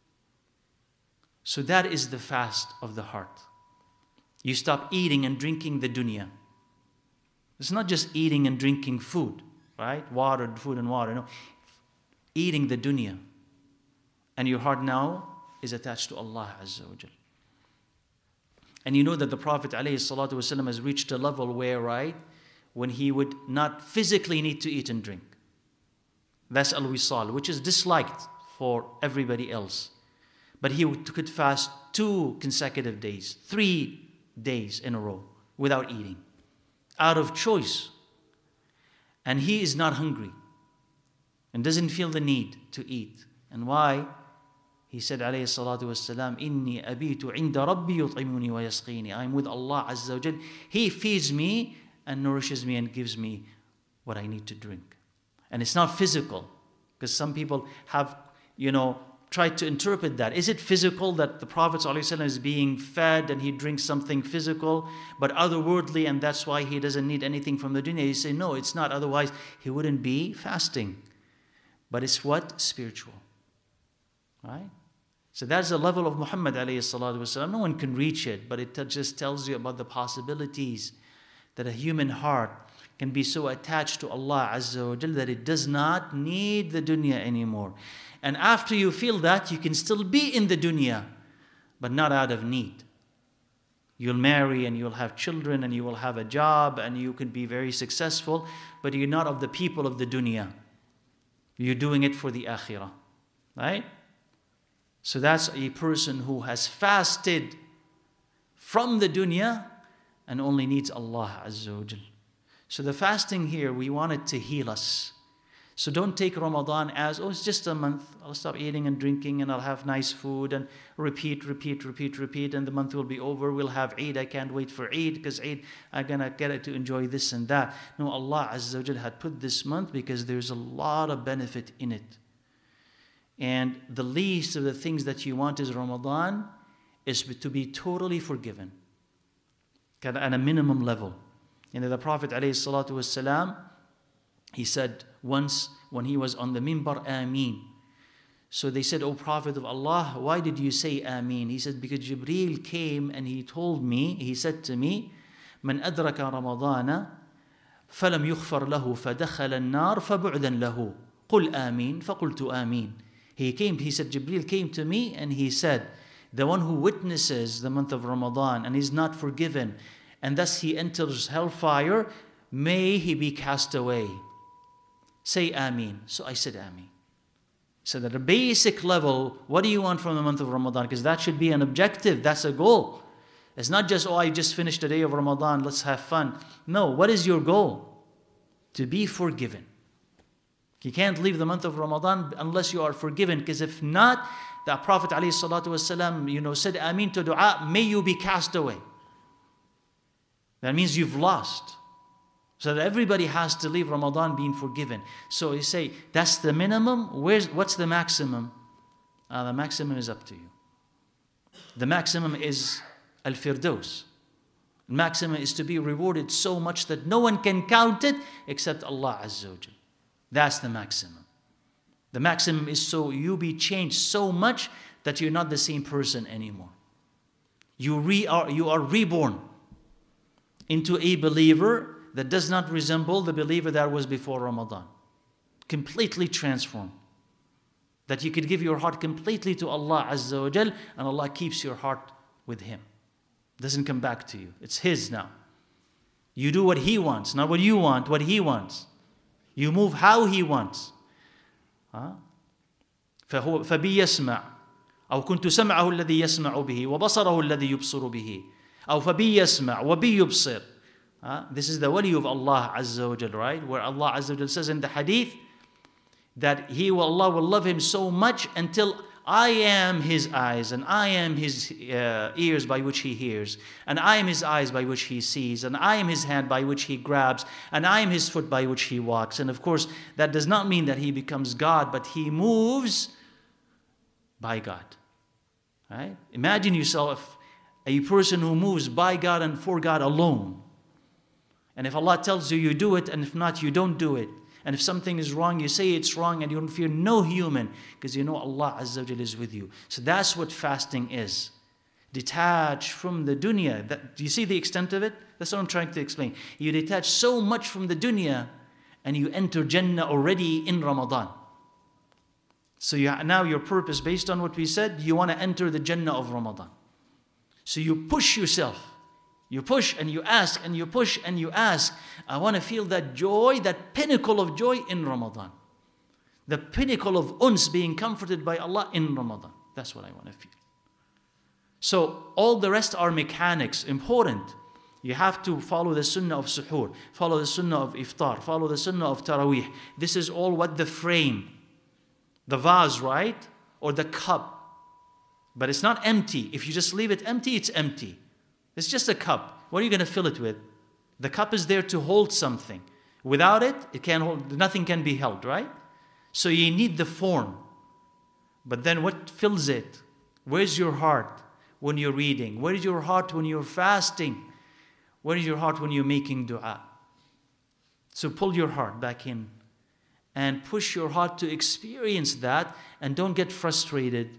So that is the fast of the heart. You stop eating and drinking the dunya. It's not just eating and drinking food, right? Food and water. No. Eating the dunya. And your heart now is attached to Allah Azza wa Jal. And you know that the Prophet ﷺ has reached a level where, right, when he would not physically need to eat and drink. That's al-wisal, which is disliked for everybody else. But he could fast 2 consecutive days, 3 days in a row without eating, out of choice. And he is not hungry and doesn't feel the need to eat. And why? He said, alayhi salatu wassalam, Inni abitu inda rabbi yut'imuni wa yasqini. I'm with Allah Azza wa Jal. He feeds me and nourishes me and gives me what I need to drink. And it's not physical, because some people have, tried to interpret that. Is it physical that the Prophet ﷺ is being fed and he drinks something physical, but otherworldly, and that's why he doesn't need anything from the dunya? You say, no, it's not. Otherwise, he wouldn't be fasting. But it's what? Spiritual. Right? So that's the level of Muhammad ﷺ. No one can reach it, but it just tells you about the possibilities that a human heart can be so attached to Allah Azza wa Jal that it does not need the dunya anymore. And after you feel that, you can still be in the dunya, but not out of need. You'll marry and you'll have children and you will have a job and you can be very successful, but you're not of the people of the dunya. You're doing it for the akhirah. Right? So that's a person who has fasted from the dunya and only needs Allah Azza wa Jal. So the fasting here, we want it to heal us. So don't take Ramadan as, it's just a month. I'll stop eating and drinking and I'll have nice food and repeat. And the month will be over. We'll have Eid. I can't wait for Eid because Eid, I'm going to get it to enjoy this and that. No, Allah Azza wa Jal had put this month because there's a lot of benefit in it. And the least of the things that you want is Ramadan is to be totally forgiven. At a minimum level. The Prophet ﷺ, he said, once when he was on the minbar, Ameen. So they said, "O Prophet of Allah, why did you say Ameen?" He said, because Jibreel came and he told me, he said to me, "Man adraka Ramadana فلم يغفر له فدخل النار فبعدا له قل آمين فقلت آمين." He said, Jibreel came to me and he said, the one who witnesses the month of Ramadan and is not forgiven, and thus he enters hellfire, may he be cast away. Say Ameen. So I said Ameen. So at a basic level, what do you want from the month of Ramadan? Because that should be an objective, that's a goal. It's not just, I just finished the day of Ramadan, let's have fun. No, what is your goal? To be forgiven. You can't leave the month of Ramadan unless you are forgiven, because if not, the Prophet ﷺ, said Ameen to dua, may you be cast away. That means you've lost. So that everybody has to leave Ramadan being forgiven. So you say, that's the minimum. What's the maximum? The maximum is up to you. The maximum is Al-Firdaus. The maximum is to be rewarded so much that no one can count it except Allah Azza wa Jal. That's the maximum. The maximum is so you be changed so much that you're not the same person anymore. You are reborn into a believer that does not resemble the believer that was before Ramadan. Completely transformed. That you could give your heart completely to Allah Azza wa Jal, and Allah keeps your heart with Him. Doesn't come back to you. It's His now. You do what He wants, not what you want, what He wants. You move how He wants. فبي يسمع أو كنت سمعه الذي يسمع به وبصره الذي يبصر به أو فبي يسمع وبي يبصر. This is the wali of Allah Azza wa Jal, right? Where Allah Azza wa Jal says in the hadith that Allah will love him so much until I am his eyes, and I am his ears by which he hears, and I am his eyes by which he sees, and I am his hand by which he grabs, and I am his foot by which he walks. And of course, that does not mean that he becomes God, but he moves by God. Right? Imagine yourself a person who moves by God and for God alone. And if Allah tells you, you do it, and if not, you don't do it. And if something is wrong, you say it's wrong, and you don't fear no human, because you know Allah Azza wa Jal is with you. So that's what fasting is. Detach from the dunya. Do you see the extent of it? That's what I'm trying to explain. You detach so much from the dunya, and you enter Jannah already in Ramadan. So now your purpose, based on what we said, you want to enter the Jannah of Ramadan. So you push yourself. You push and you ask and you push and you ask. I want to feel that joy, that pinnacle of joy in Ramadan. The pinnacle of uns, being comforted by Allah in Ramadan. That's what I want to feel. So all the rest are mechanics, important. You have to follow the sunnah of suhoor, follow the sunnah of iftar, follow the sunnah of taraweeh. This is all what the frame, the vase, right? Or the cup. But it's not empty. If you just leave it empty, it's empty. It's just a cup. What are you going to fill it with? The cup is there to hold something. Without it, nothing can be held, right? So you need the form. But then what fills it? Where's your heart when you're reading? Where is your heart when you're fasting? Where is your heart when you're making dua? So pull your heart back in and push your heart to experience that, and don't get frustrated.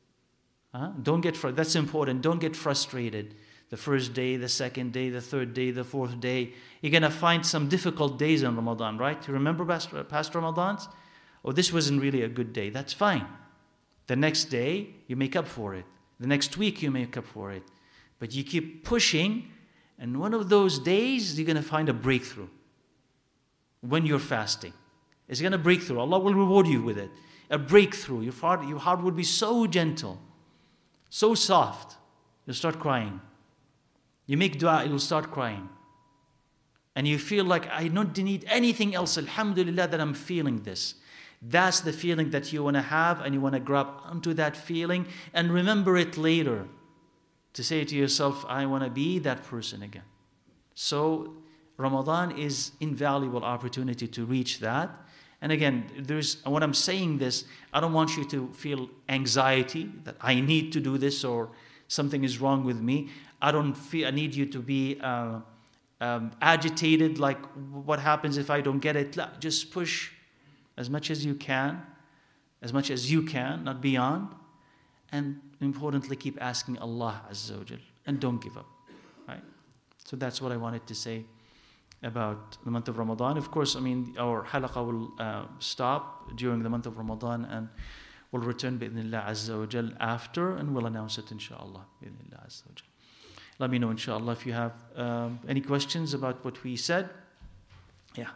That's important. Don't get frustrated. The first day, the second day, the third day, the fourth day. You're going to find some difficult days in Ramadan, right? You remember past Ramadans? Oh, this wasn't really a good day. That's fine. The next day, you make up for it. The next week, you make up for it. But you keep pushing, and one of those days, you're going to find a breakthrough. When you're fasting. It's going to break through. Allah will reward you with it. A breakthrough. Your heart will be so gentle, so soft. You'll start crying. You make dua, you'll start crying. And you feel like, I don't need anything else. Alhamdulillah that I'm feeling this. That's the feeling that you want to have, and you want to grab onto that feeling and remember it later. To say to yourself, I want to be that person again. So Ramadan is invaluable opportunity to reach that. And again, when I'm saying this, I don't want you to feel anxiety that I need to do this or something is wrong with me. I need you to be agitated, like what happens if I don't get it. Just push as much as you can, not beyond. And importantly, keep asking Allah Azza wa Jal, and don't give up, right? So that's what I wanted to say about the month of Ramadan. Of course, our halaqah will stop during the month of Ramadan, and we'll return bi'idhnillah Azza wa Jal after, and we'll announce it inshallah bi'idhnillah Azza wa Jal. Let me know inshallah if you have any questions about what we said. Yeah.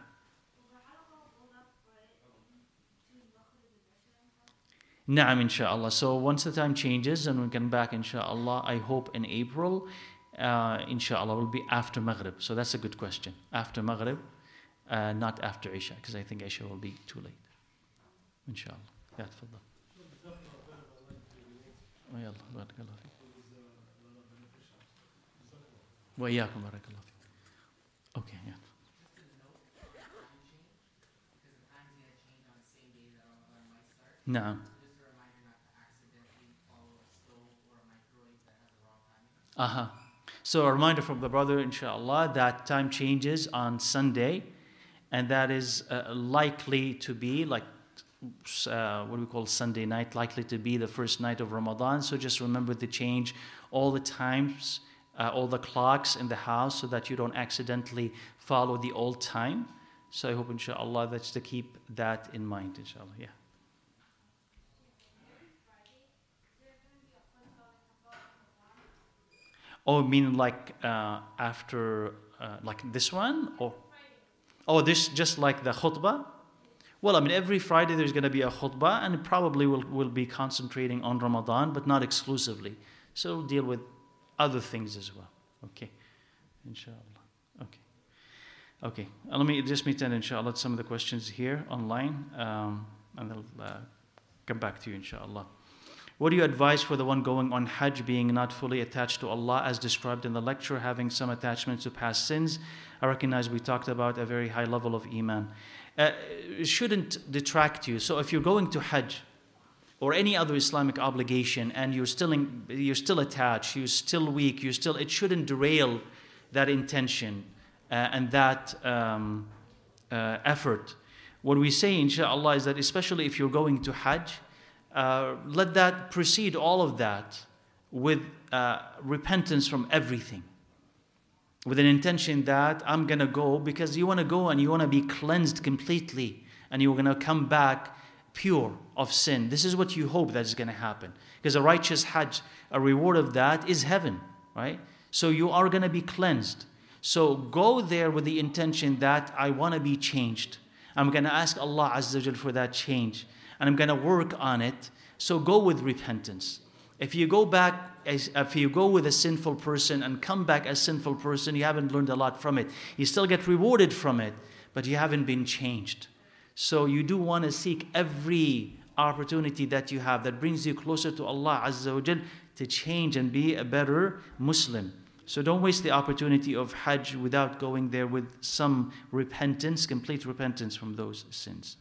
Na'am, inshallah. So once the time changes and we come back, inshallah, I hope in April, inshallah, will be after Maghrib. So that's a good question. After Maghrib, not after Isha, because I think Isha will be too late. Inshallah. Yeah, tafadhal. ويلا بارك الله فيك. وإياكم بارك الله فيك. Okay, yeah. نعم. So a reminder from the brother, inshallah, that time changes on Sunday, and that is likely to be like what we call Sunday night, likely to be the first night of Ramadan. So just remember to change all the times, all the clocks in the house, so that you don't accidentally follow the old time. So I hope, inshallah, that's to keep that in mind, inshallah. Yeah. Oh, meaning like after, like this one? Or this just like the khutbah? Well, every Friday there's going to be a khutbah, and it probably will be concentrating on Ramadan, but not exclusively. So deal with other things as well. Okay, inshallah. Okay. Let me just meet and inshallah some of the questions here online, and I'll come back to you, inshallah. What do you advise for the one going on Hajj, being not fully attached to Allah as described in the lecture, having some attachment to past sins? I recognize we talked about a very high level of Iman. It shouldn't detract you. So if you're going to Hajj or any other Islamic obligation and you're still attached, you're still weak, it shouldn't derail that intention and that effort. What we say, inshallah, is that especially if you're going to Hajj, let that precede all of that with repentance from everything, with an intention that I'm going to go because you want to go and you want to be cleansed completely, and you're going to come back pure of sin. This is what you hope that is going to happen, because a righteous Hajj, a reward of that is heaven, right? So you are going to be cleansed. So go there with the intention that I want to be changed. I'm going to ask Allah Azza wa Jal for that change, and I'm going to work on it. So go with repentance. If you go with a sinful person and come back as sinful person, you haven't learned a lot from it. You still get rewarded from it, but you haven't been changed. So you do want to seek every opportunity that you have that brings you closer to Allah Azza wa Jal to change and be a better Muslim. So don't waste the opportunity of Hajj without going there with some repentance, complete repentance from those sins.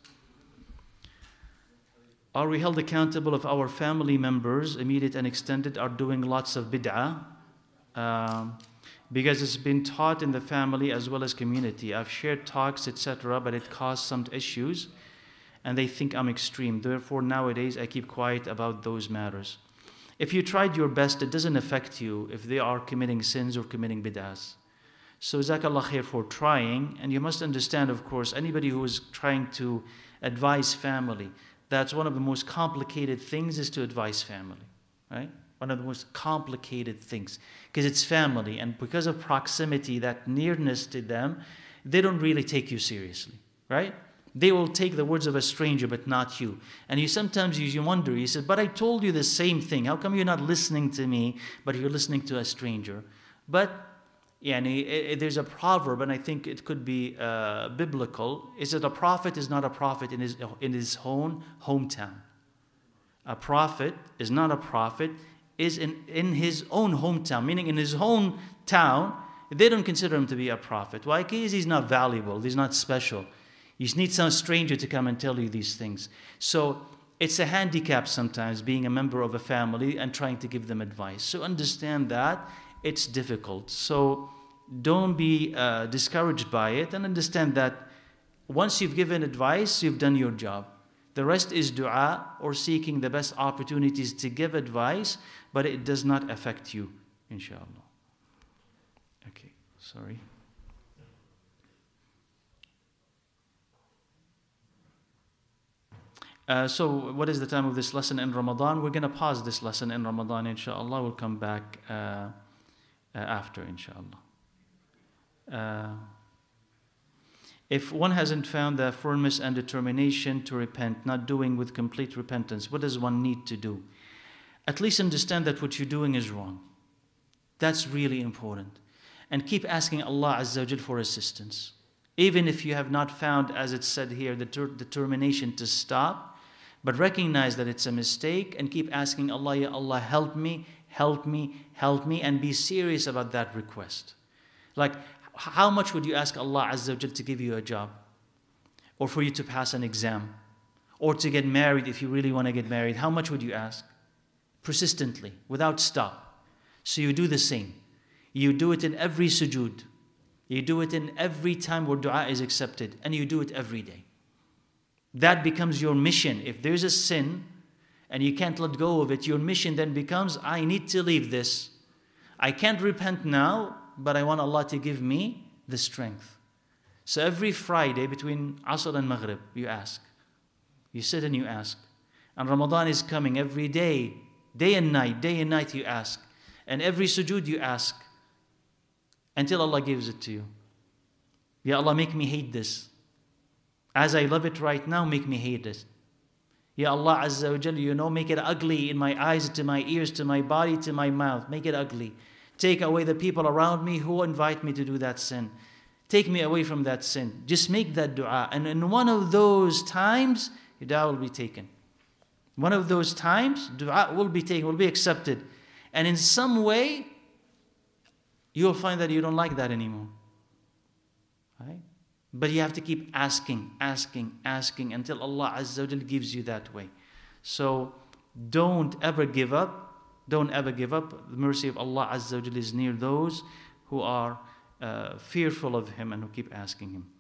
Are we held accountable if our family members, immediate and extended, are doing lots of bid'ah? Because it's been taught in the family as well as community. I've shared talks, etc., but it caused some issues, and they think I'm extreme. Therefore, nowadays, I keep quiet about those matters. If you tried your best, it doesn't affect you if they are committing sins or committing bid'ahs. So, jazakallah khair for trying. And you must understand, of course, anybody who is trying to advise family, that's one of the most complicated things, is to advise family, right? One of the most complicated things, because it's family, and because of proximity, that nearness to them, they don't really take you seriously, right? They will take the words of a stranger, but not you. And sometimes you wonder, you said, but I told you the same thing. How come you're not listening to me, but you're listening to a stranger? But there's a proverb, and I think it could be biblical, is that a prophet is not a prophet in his own hometown. A prophet is not a prophet is in his own hometown, meaning in his own town, they don't consider him to be a prophet. Why? Because he's not valuable, he's not special. You just need some stranger to come and tell you these things. So it's a handicap sometimes being a member of a family and trying to give them advice. So understand that it's difficult. So don't be discouraged by it, and understand that once you've given advice, you've done your job. The rest is dua or seeking the best opportunities to give advice, but it does not affect you, inshallah. Okay, sorry. So what is the time of this lesson in Ramadan? We're going to pause this lesson in Ramadan, inshallah. We'll come back after, inshallah. If one hasn't found the firmness and determination to repent, not doing with complete repentance, what does one need to do? At least understand that what you're doing is wrong. That's really important. And keep asking Allah Azza wa Jal for assistance. Even if you have not found, as it said here, the determination to stop, but recognize that it's a mistake and keep asking Allah, Ya Allah, help me, help me, help me, and be serious about that request. Like, how much would you ask Allah Azza wa Jal to give you a job? Or for you to pass an exam? Or to get married if you really want to get married? How much would you ask? Persistently, without stop. So you do the same. You do it in every sujood. You do it in every time where dua is accepted. And you do it every day. That becomes your mission. If there's a sin and you can't let go of it, your mission then becomes, I need to leave this. I can't repent now, but I want Allah to give me the strength. So every Friday between Asr and Maghrib, you ask. You sit and you ask. And Ramadan is coming every day and night you ask. And every sujood you ask. Until Allah gives it to you. Ya Allah, make me hate this. As I love it right now, make me hate it. Ya Allah Azza wa Jal, you know, make it ugly in my eyes, to my ears, to my body, to my mouth. Make it ugly. Take away the people around me who invite me to do that sin. Take me away from that sin. Just make that dua. And in one of those times, your dua will be taken. One of those times, dua will be taken, will be accepted. And in some way, you'll find that you don't like that anymore. Right? But you have to keep asking until Allah Azza wa Jal gives you that way. So don't ever give up. Don't ever give up. The mercy of Allah Azza wa Jal is near those who are fearful of Him and who keep asking Him.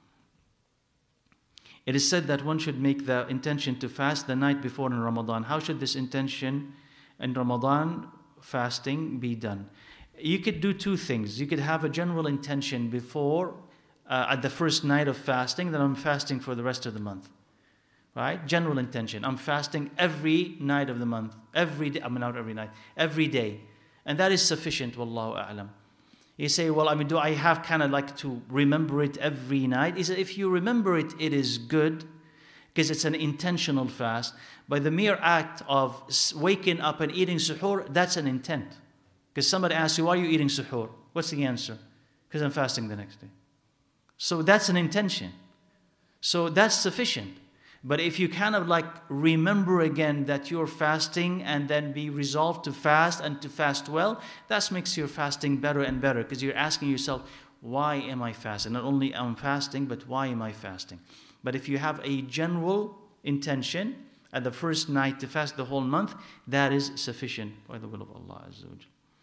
It is said that one should make the intention to fast the night before in Ramadan. How should this intention in Ramadan fasting be done? You could do two things. You could have a general intention before, at the first night of fasting, that I'm fasting for the rest of the month. Right? General intention. I'm fasting every night of the month. Every day. I mean, not every night. Every day. And that is sufficient, wallahu a'lam. You say, well, I mean, do I have kind of like to remember it every night? He said, if you remember it, it is good, because it's an intentional fast. By the mere act of waking up and eating suhoor, that's an intent. Because somebody asks you, why are you eating suhoor? What's the answer? Because I'm fasting the next day. So that's an intention. So that's sufficient. But if you kind of like remember again that you're fasting and then be resolved to fast and to fast well, that makes your fasting better and better, because you're asking yourself, why am I fasting? Not only am I fasting, but why am I fasting? But if you have a general intention at the first night to fast the whole month, that is sufficient by the will of Allah Azza wa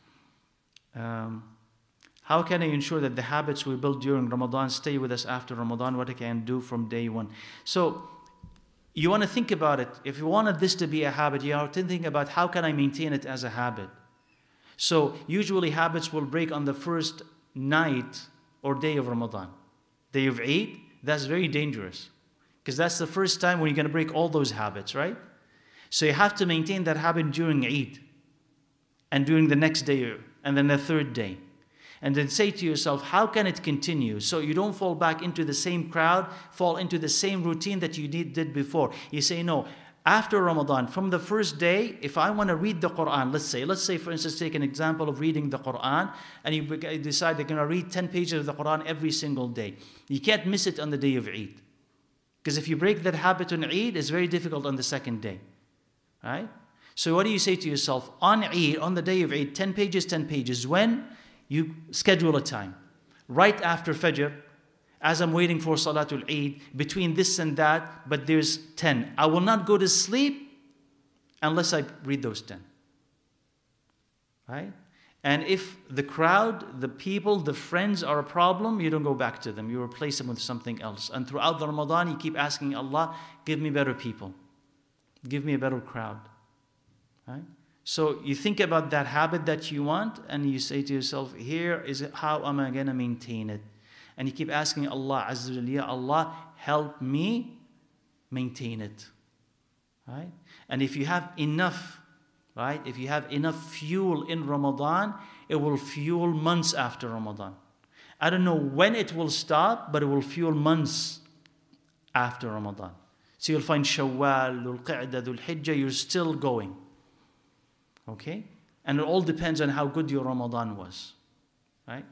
Jal. How can I ensure that the habits we build during Ramadan stay with us after Ramadan? What I can do from day one? So you want to think about it. If you wanted this to be a habit, you are thinking about how can I maintain it as a habit. So usually habits will break on the first night or day of Ramadan. Day of Eid, that's very dangerous, because that's the first time when you're going to break all those habits, right? So you have to maintain that habit during Eid and during the next day and then the third day. And then say to yourself, how can it continue? So you don't fall back into the same crowd, fall into the same routine that you did before. You say, no, after Ramadan, from the first day, if I want to read the Quran, let's say for instance, take an example of reading the Quran, and you decide you're going to read 10 pages of the Quran every single day. You can't miss it on the day of Eid. Because if you break that habit on Eid, it's very difficult on the second day. Right? So what do you say to yourself? On Eid, on the day of Eid, 10 pages. When? You schedule a time. Right after Fajr, as I'm waiting for Salatul Eid, between this and that, but there's 10. I will not go to sleep unless I read those 10. Right? And if the crowd, the people, the friends are a problem, you don't go back to them. You replace them with something else. And throughout the Ramadan, you keep asking Allah, give me better people. Give me a better crowd. Right? So you think about that habit that you want, and you say to yourself, here is it, how am I going to maintain it? And you keep asking Allah Azza wa Jalla, Ya Allah, help me maintain it. Right? And if you have enough, right? If you have enough fuel in Ramadan, it will fuel months after Ramadan. I don't know when it will stop, but it will fuel months after Ramadan. So you'll find Shawwal, Dhul Qa'dah, Dhul Hijjah, you're still going. Okay? And it all depends on how good your Ramadan was. Right?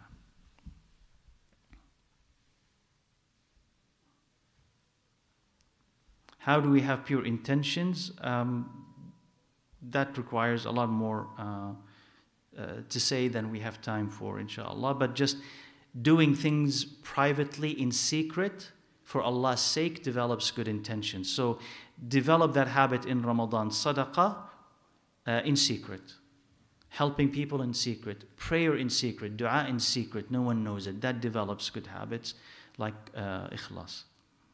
How do we have pure intentions? That requires a lot more to say than we have time for, inshallah. But just doing things privately in secret for Allah's sake develops good intentions. So develop that habit in Ramadan. Sadaqah in secret. Helping people in secret. Prayer in secret. Dua in secret. No one knows it. That develops good habits like ikhlas.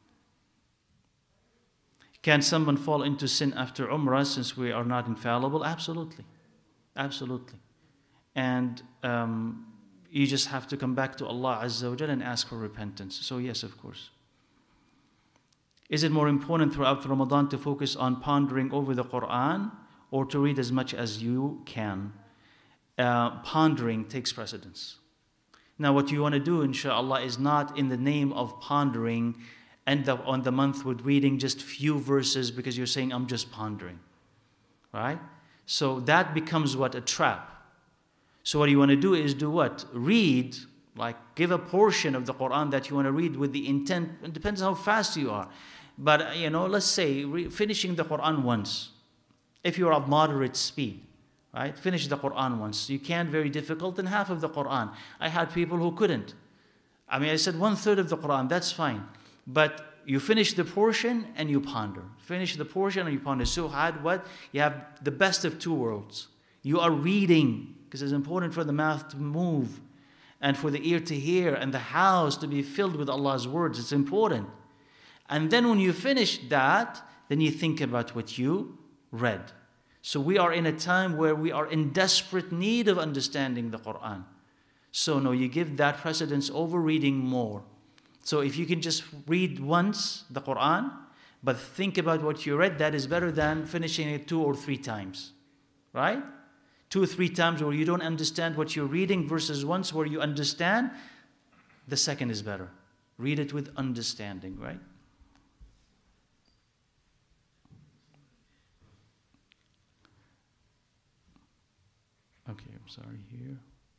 Can someone fall into sin after Umrah since we are not infallible? Absolutely. Absolutely. And you just have to come back to Allah Azza wa Jalla and ask for repentance. So yes, of course. Is it more important throughout Ramadan to focus on pondering over the Quran or to read as much as you can? Pondering takes precedence. Now what you want to do, inshallah, is not in the name of pondering end up on the month with reading just few verses because you're saying, I'm just pondering. Right? So that becomes what? A trap. So what you want to do is do what? Read, like give a portion of the Quran that you want to read with the intent. It depends how fast you are. But, let's say finishing the Quran once. If you're of moderate speed, right? Finish the Quran once. You can't, very difficult, and half of the Quran. I had people who couldn't. I said 1/3 of the Quran, that's fine. But you finish the portion and you ponder. Finish the portion and you ponder. So had what? You have the best of two worlds. You are reading, because it's important for the mouth to move and for the ear to hear and the house to be filled with Allah's words. It's important. And then when you finish that, then you think about what you read. So we are in a time where we are in desperate need of understanding the Quran. So no, you give that precedence over reading more. So if you can just read once the Quran, but think about what you read, that is better than finishing it 2 or 3 times. Right? 2 or 3 times where you don't understand what you're reading versus once where you understand, the second is better. Read it with understanding, right? Okay, I'm sorry here.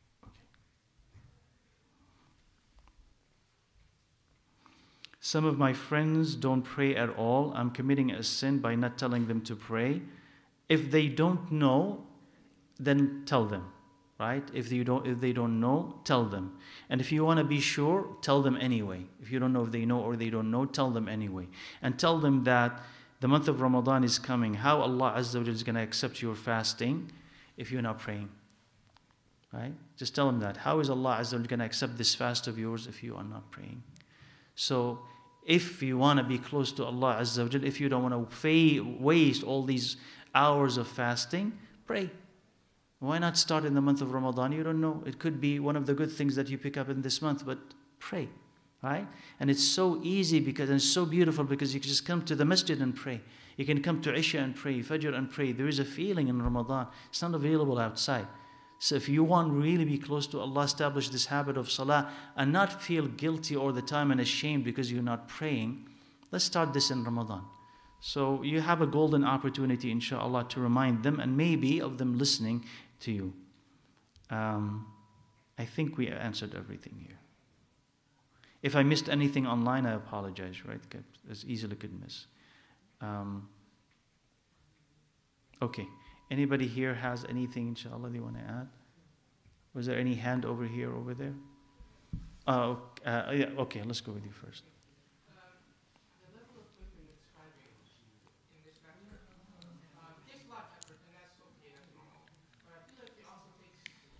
Some of my friends don't pray at all. I'm committing a sin by not telling them to pray. If they don't know, then tell them, right? If they don't know, tell them. And if you want to be sure, tell them anyway. If you don't know if they know or they don't know, tell them anyway. And tell them that the month of Ramadan is coming. How Allah Azza wa Jalla is going to accept your fasting if you're not praying, right? Just tell them that. How is Allah Azza wa Jalla going to accept this fast of yours if you are not praying? So if you want to be close to Allah Azza wa Jalla, if you don't want to waste all these hours of fasting, pray. Why not start in the month of Ramadan? You don't know. It could be one of the good things that you pick up in this month, but pray, right? And it's so easy and it's so beautiful because you can just come to the masjid and pray. You can come to Isha and pray, Fajr and pray. There is a feeling in Ramadan. It's not available outside. So if you want to really be close to Allah, establish this habit of salah and not feel guilty all the time and ashamed because you're not praying, let's start this in Ramadan. So you have a golden opportunity, inshallah, to remind them and maybe of them listening to you. I think we answered everything here. If I missed anything online, I apologize, right? As easily could miss. Okay. Anybody here has anything, inshallah, they want to add? Was there any hand over here, over there? Yeah, okay, let's go with you first. The level of wisdom you're describing in this matter, it takes a lot of effort, and that's okay, that's normal. But I feel like it also takes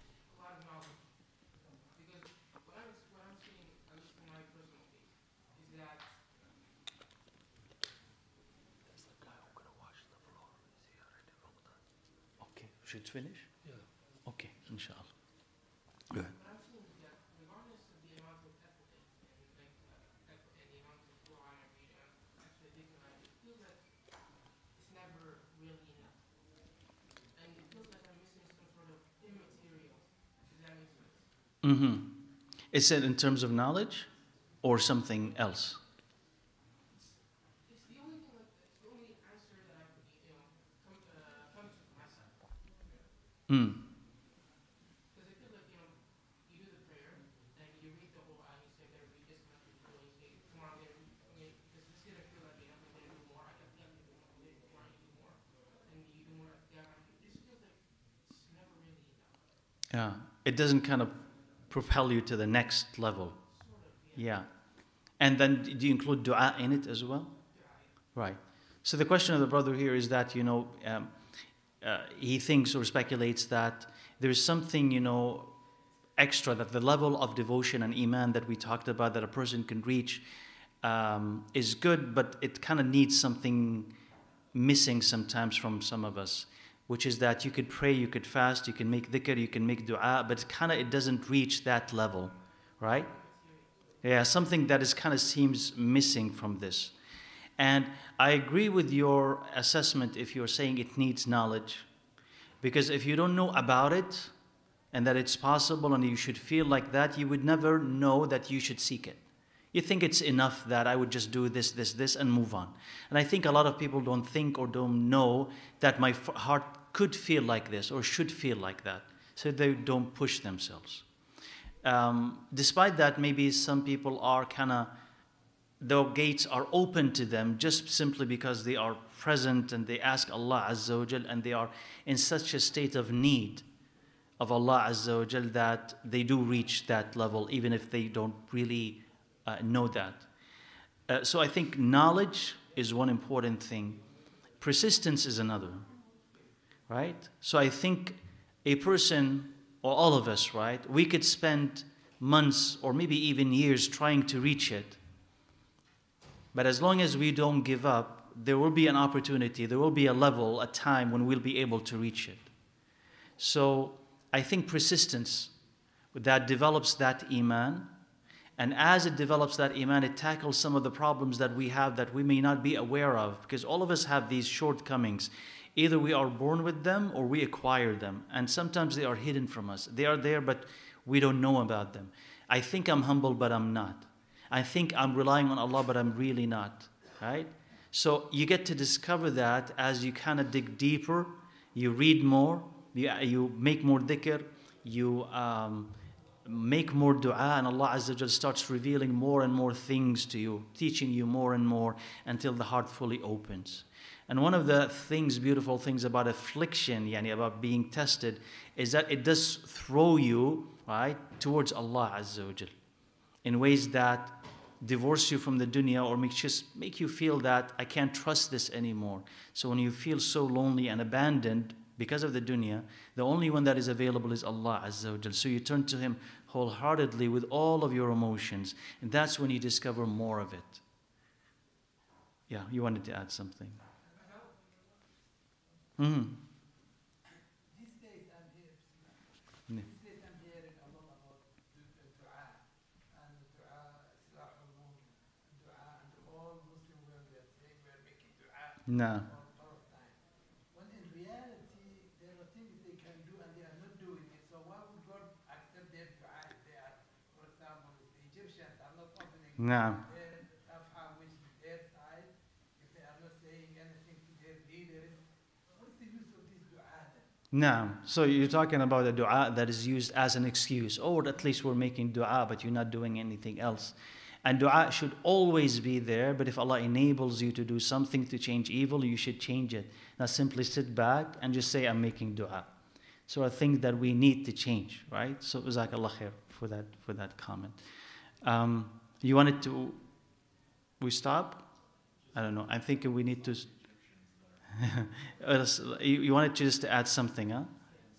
should finish? Yeah. Okay, inshallah. Go ahead. What I'm saying is that regardless of the amount of effort and the amount of Quran I read and actually thinking about it, it feels like it's never really enough. And it feels like I'm missing some sort of immaterial. Does that make sense? Mm-hmm. Is it in terms of knowledge or something else? It's the only thing. It's the only answer that I could, come to for myself. Mm. Because I feel like you do the prayer and you read the whole ayah. You say that we just cannot be doing. You say, come on, because this didn't feel like enough. I'm gonna do more. I have to do more. You do more, and you do more. Yeah, this feels like it's never really enough. Yeah. It doesn't kind of propel you to the next level. Sort of. Yeah. Yeah. And then do you include dua in it as well? Right. So the question of the brother here is that, he thinks or speculates that there is something, extra, that the level of devotion and iman that we talked about that a person can reach is good, but it kind of needs something missing sometimes from some of us, which is that you could pray, you could fast, you can make dhikr, you can make dua, but it doesn't reach that level, right? Yeah, something that is kind of seems missing from this. And I agree with your assessment if you're saying it needs knowledge. Because if you don't know about it and that it's possible and you should feel like that, you would never know that you should seek it. You think it's enough that I would just do this, and move on. And I think a lot of people don't think or don't know that my heart could feel like this or should feel like that. So they don't push themselves. Despite that, maybe some people are the gates are open to them just simply because they are present and they ask Allah Azza wa Jal, and they are in such a state of need of Allah Azza wa Jal that they do reach that level, even if they don't really know that. So I think knowledge is one important thing. Persistence is another, right? So I think a person, or all of us, right, we could spend months or maybe even years trying to reach it. But as long as we don't give up, there will be an opportunity, there will be a level, a time when we'll be able to reach it. So I think persistence that develops that iman, and as it develops that iman, it tackles some of the problems that we have that we may not be aware of, because all of us have these shortcomings. Either we are born with them or we acquire them, and sometimes they are hidden from us. They are there, but we don't know about them. I think I'm humble, but I'm not. I think I'm relying on Allah, but I'm really not, right? So you get to discover that as you kind of dig deeper, you read more, you make more dhikr, you make more dua, and Allah Azza wa Jal starts revealing more and more things to you, teaching you more and more until the heart fully opens. And one of the beautiful things about affliction, about being tested, is that it does throw you, right, towards Allah Azza wa Jal in ways that divorce you from the dunya or make you feel that I can't trust this anymore. So when you feel so lonely and abandoned because of the dunya, the only one that is available is Allah Azza wa Jal. So you turn to Him wholeheartedly with all of your emotions, and that's when you discover more of it. Yeah, you wanted to add something. Mm-hmm. These days I'm here. Yeah. These days I'm hearing a lot about dua and dua, Silahul Mu'min, dua, and all Muslim women we are saying we are making dua No. all of time. When in reality there are things they can do and they are not doing it. So why would God accept their dua if they are, for example, if the Egyptians are not opening No. their Afha, which is their side, if they are not saying anything to their leaders, what's the use of this dua then? No. So you're talking about a dua that is used as an excuse. Or at least we're making dua, but you're not doing anything else. And dua should always be there, but if Allah enables you to do something to change evil, you should change it. Not simply sit back and just say, I'm making dua. So are things that we need to change, right? So jazakallah khair for that comment. You wanted to, we stop? I don't know. I'm thinking we need to, you wanted to just add something, huh?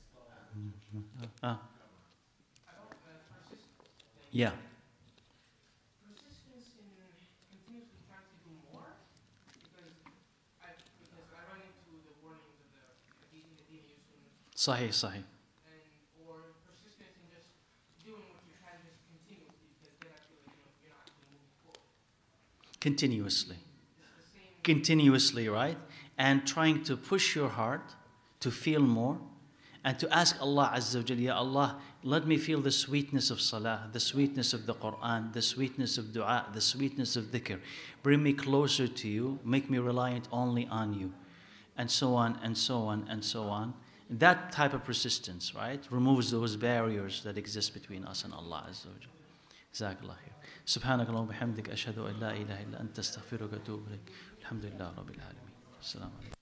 Yeah. Persistence in continuously trying to do more, because I run into the warnings of the Hadith Medina Yusuf Sahih, sahih. Or persistence in just doing what you're trying to just continuously, because then I feel like you're not actually moving forward. Continuously. It's the same. Continuously, right? And trying to push your heart to feel more and to ask Allah Azza wa Jalla, Ya Allah, let me feel the sweetness of salah, the sweetness of the Quran, the sweetness of dua, the sweetness of dhikr. Bring me closer to you, make me reliant only on you, and so on and so on and so on. That type of persistence, right, removes those barriers that exist between us and Allah Azza wa Jalla. Jazakallah khair. سبحانك اللهم وبحمدك أشهد أن لا إله إلا أنت أستغفرك وأتوب إليك. الحمد لله رب العالمين. السلام عليكم.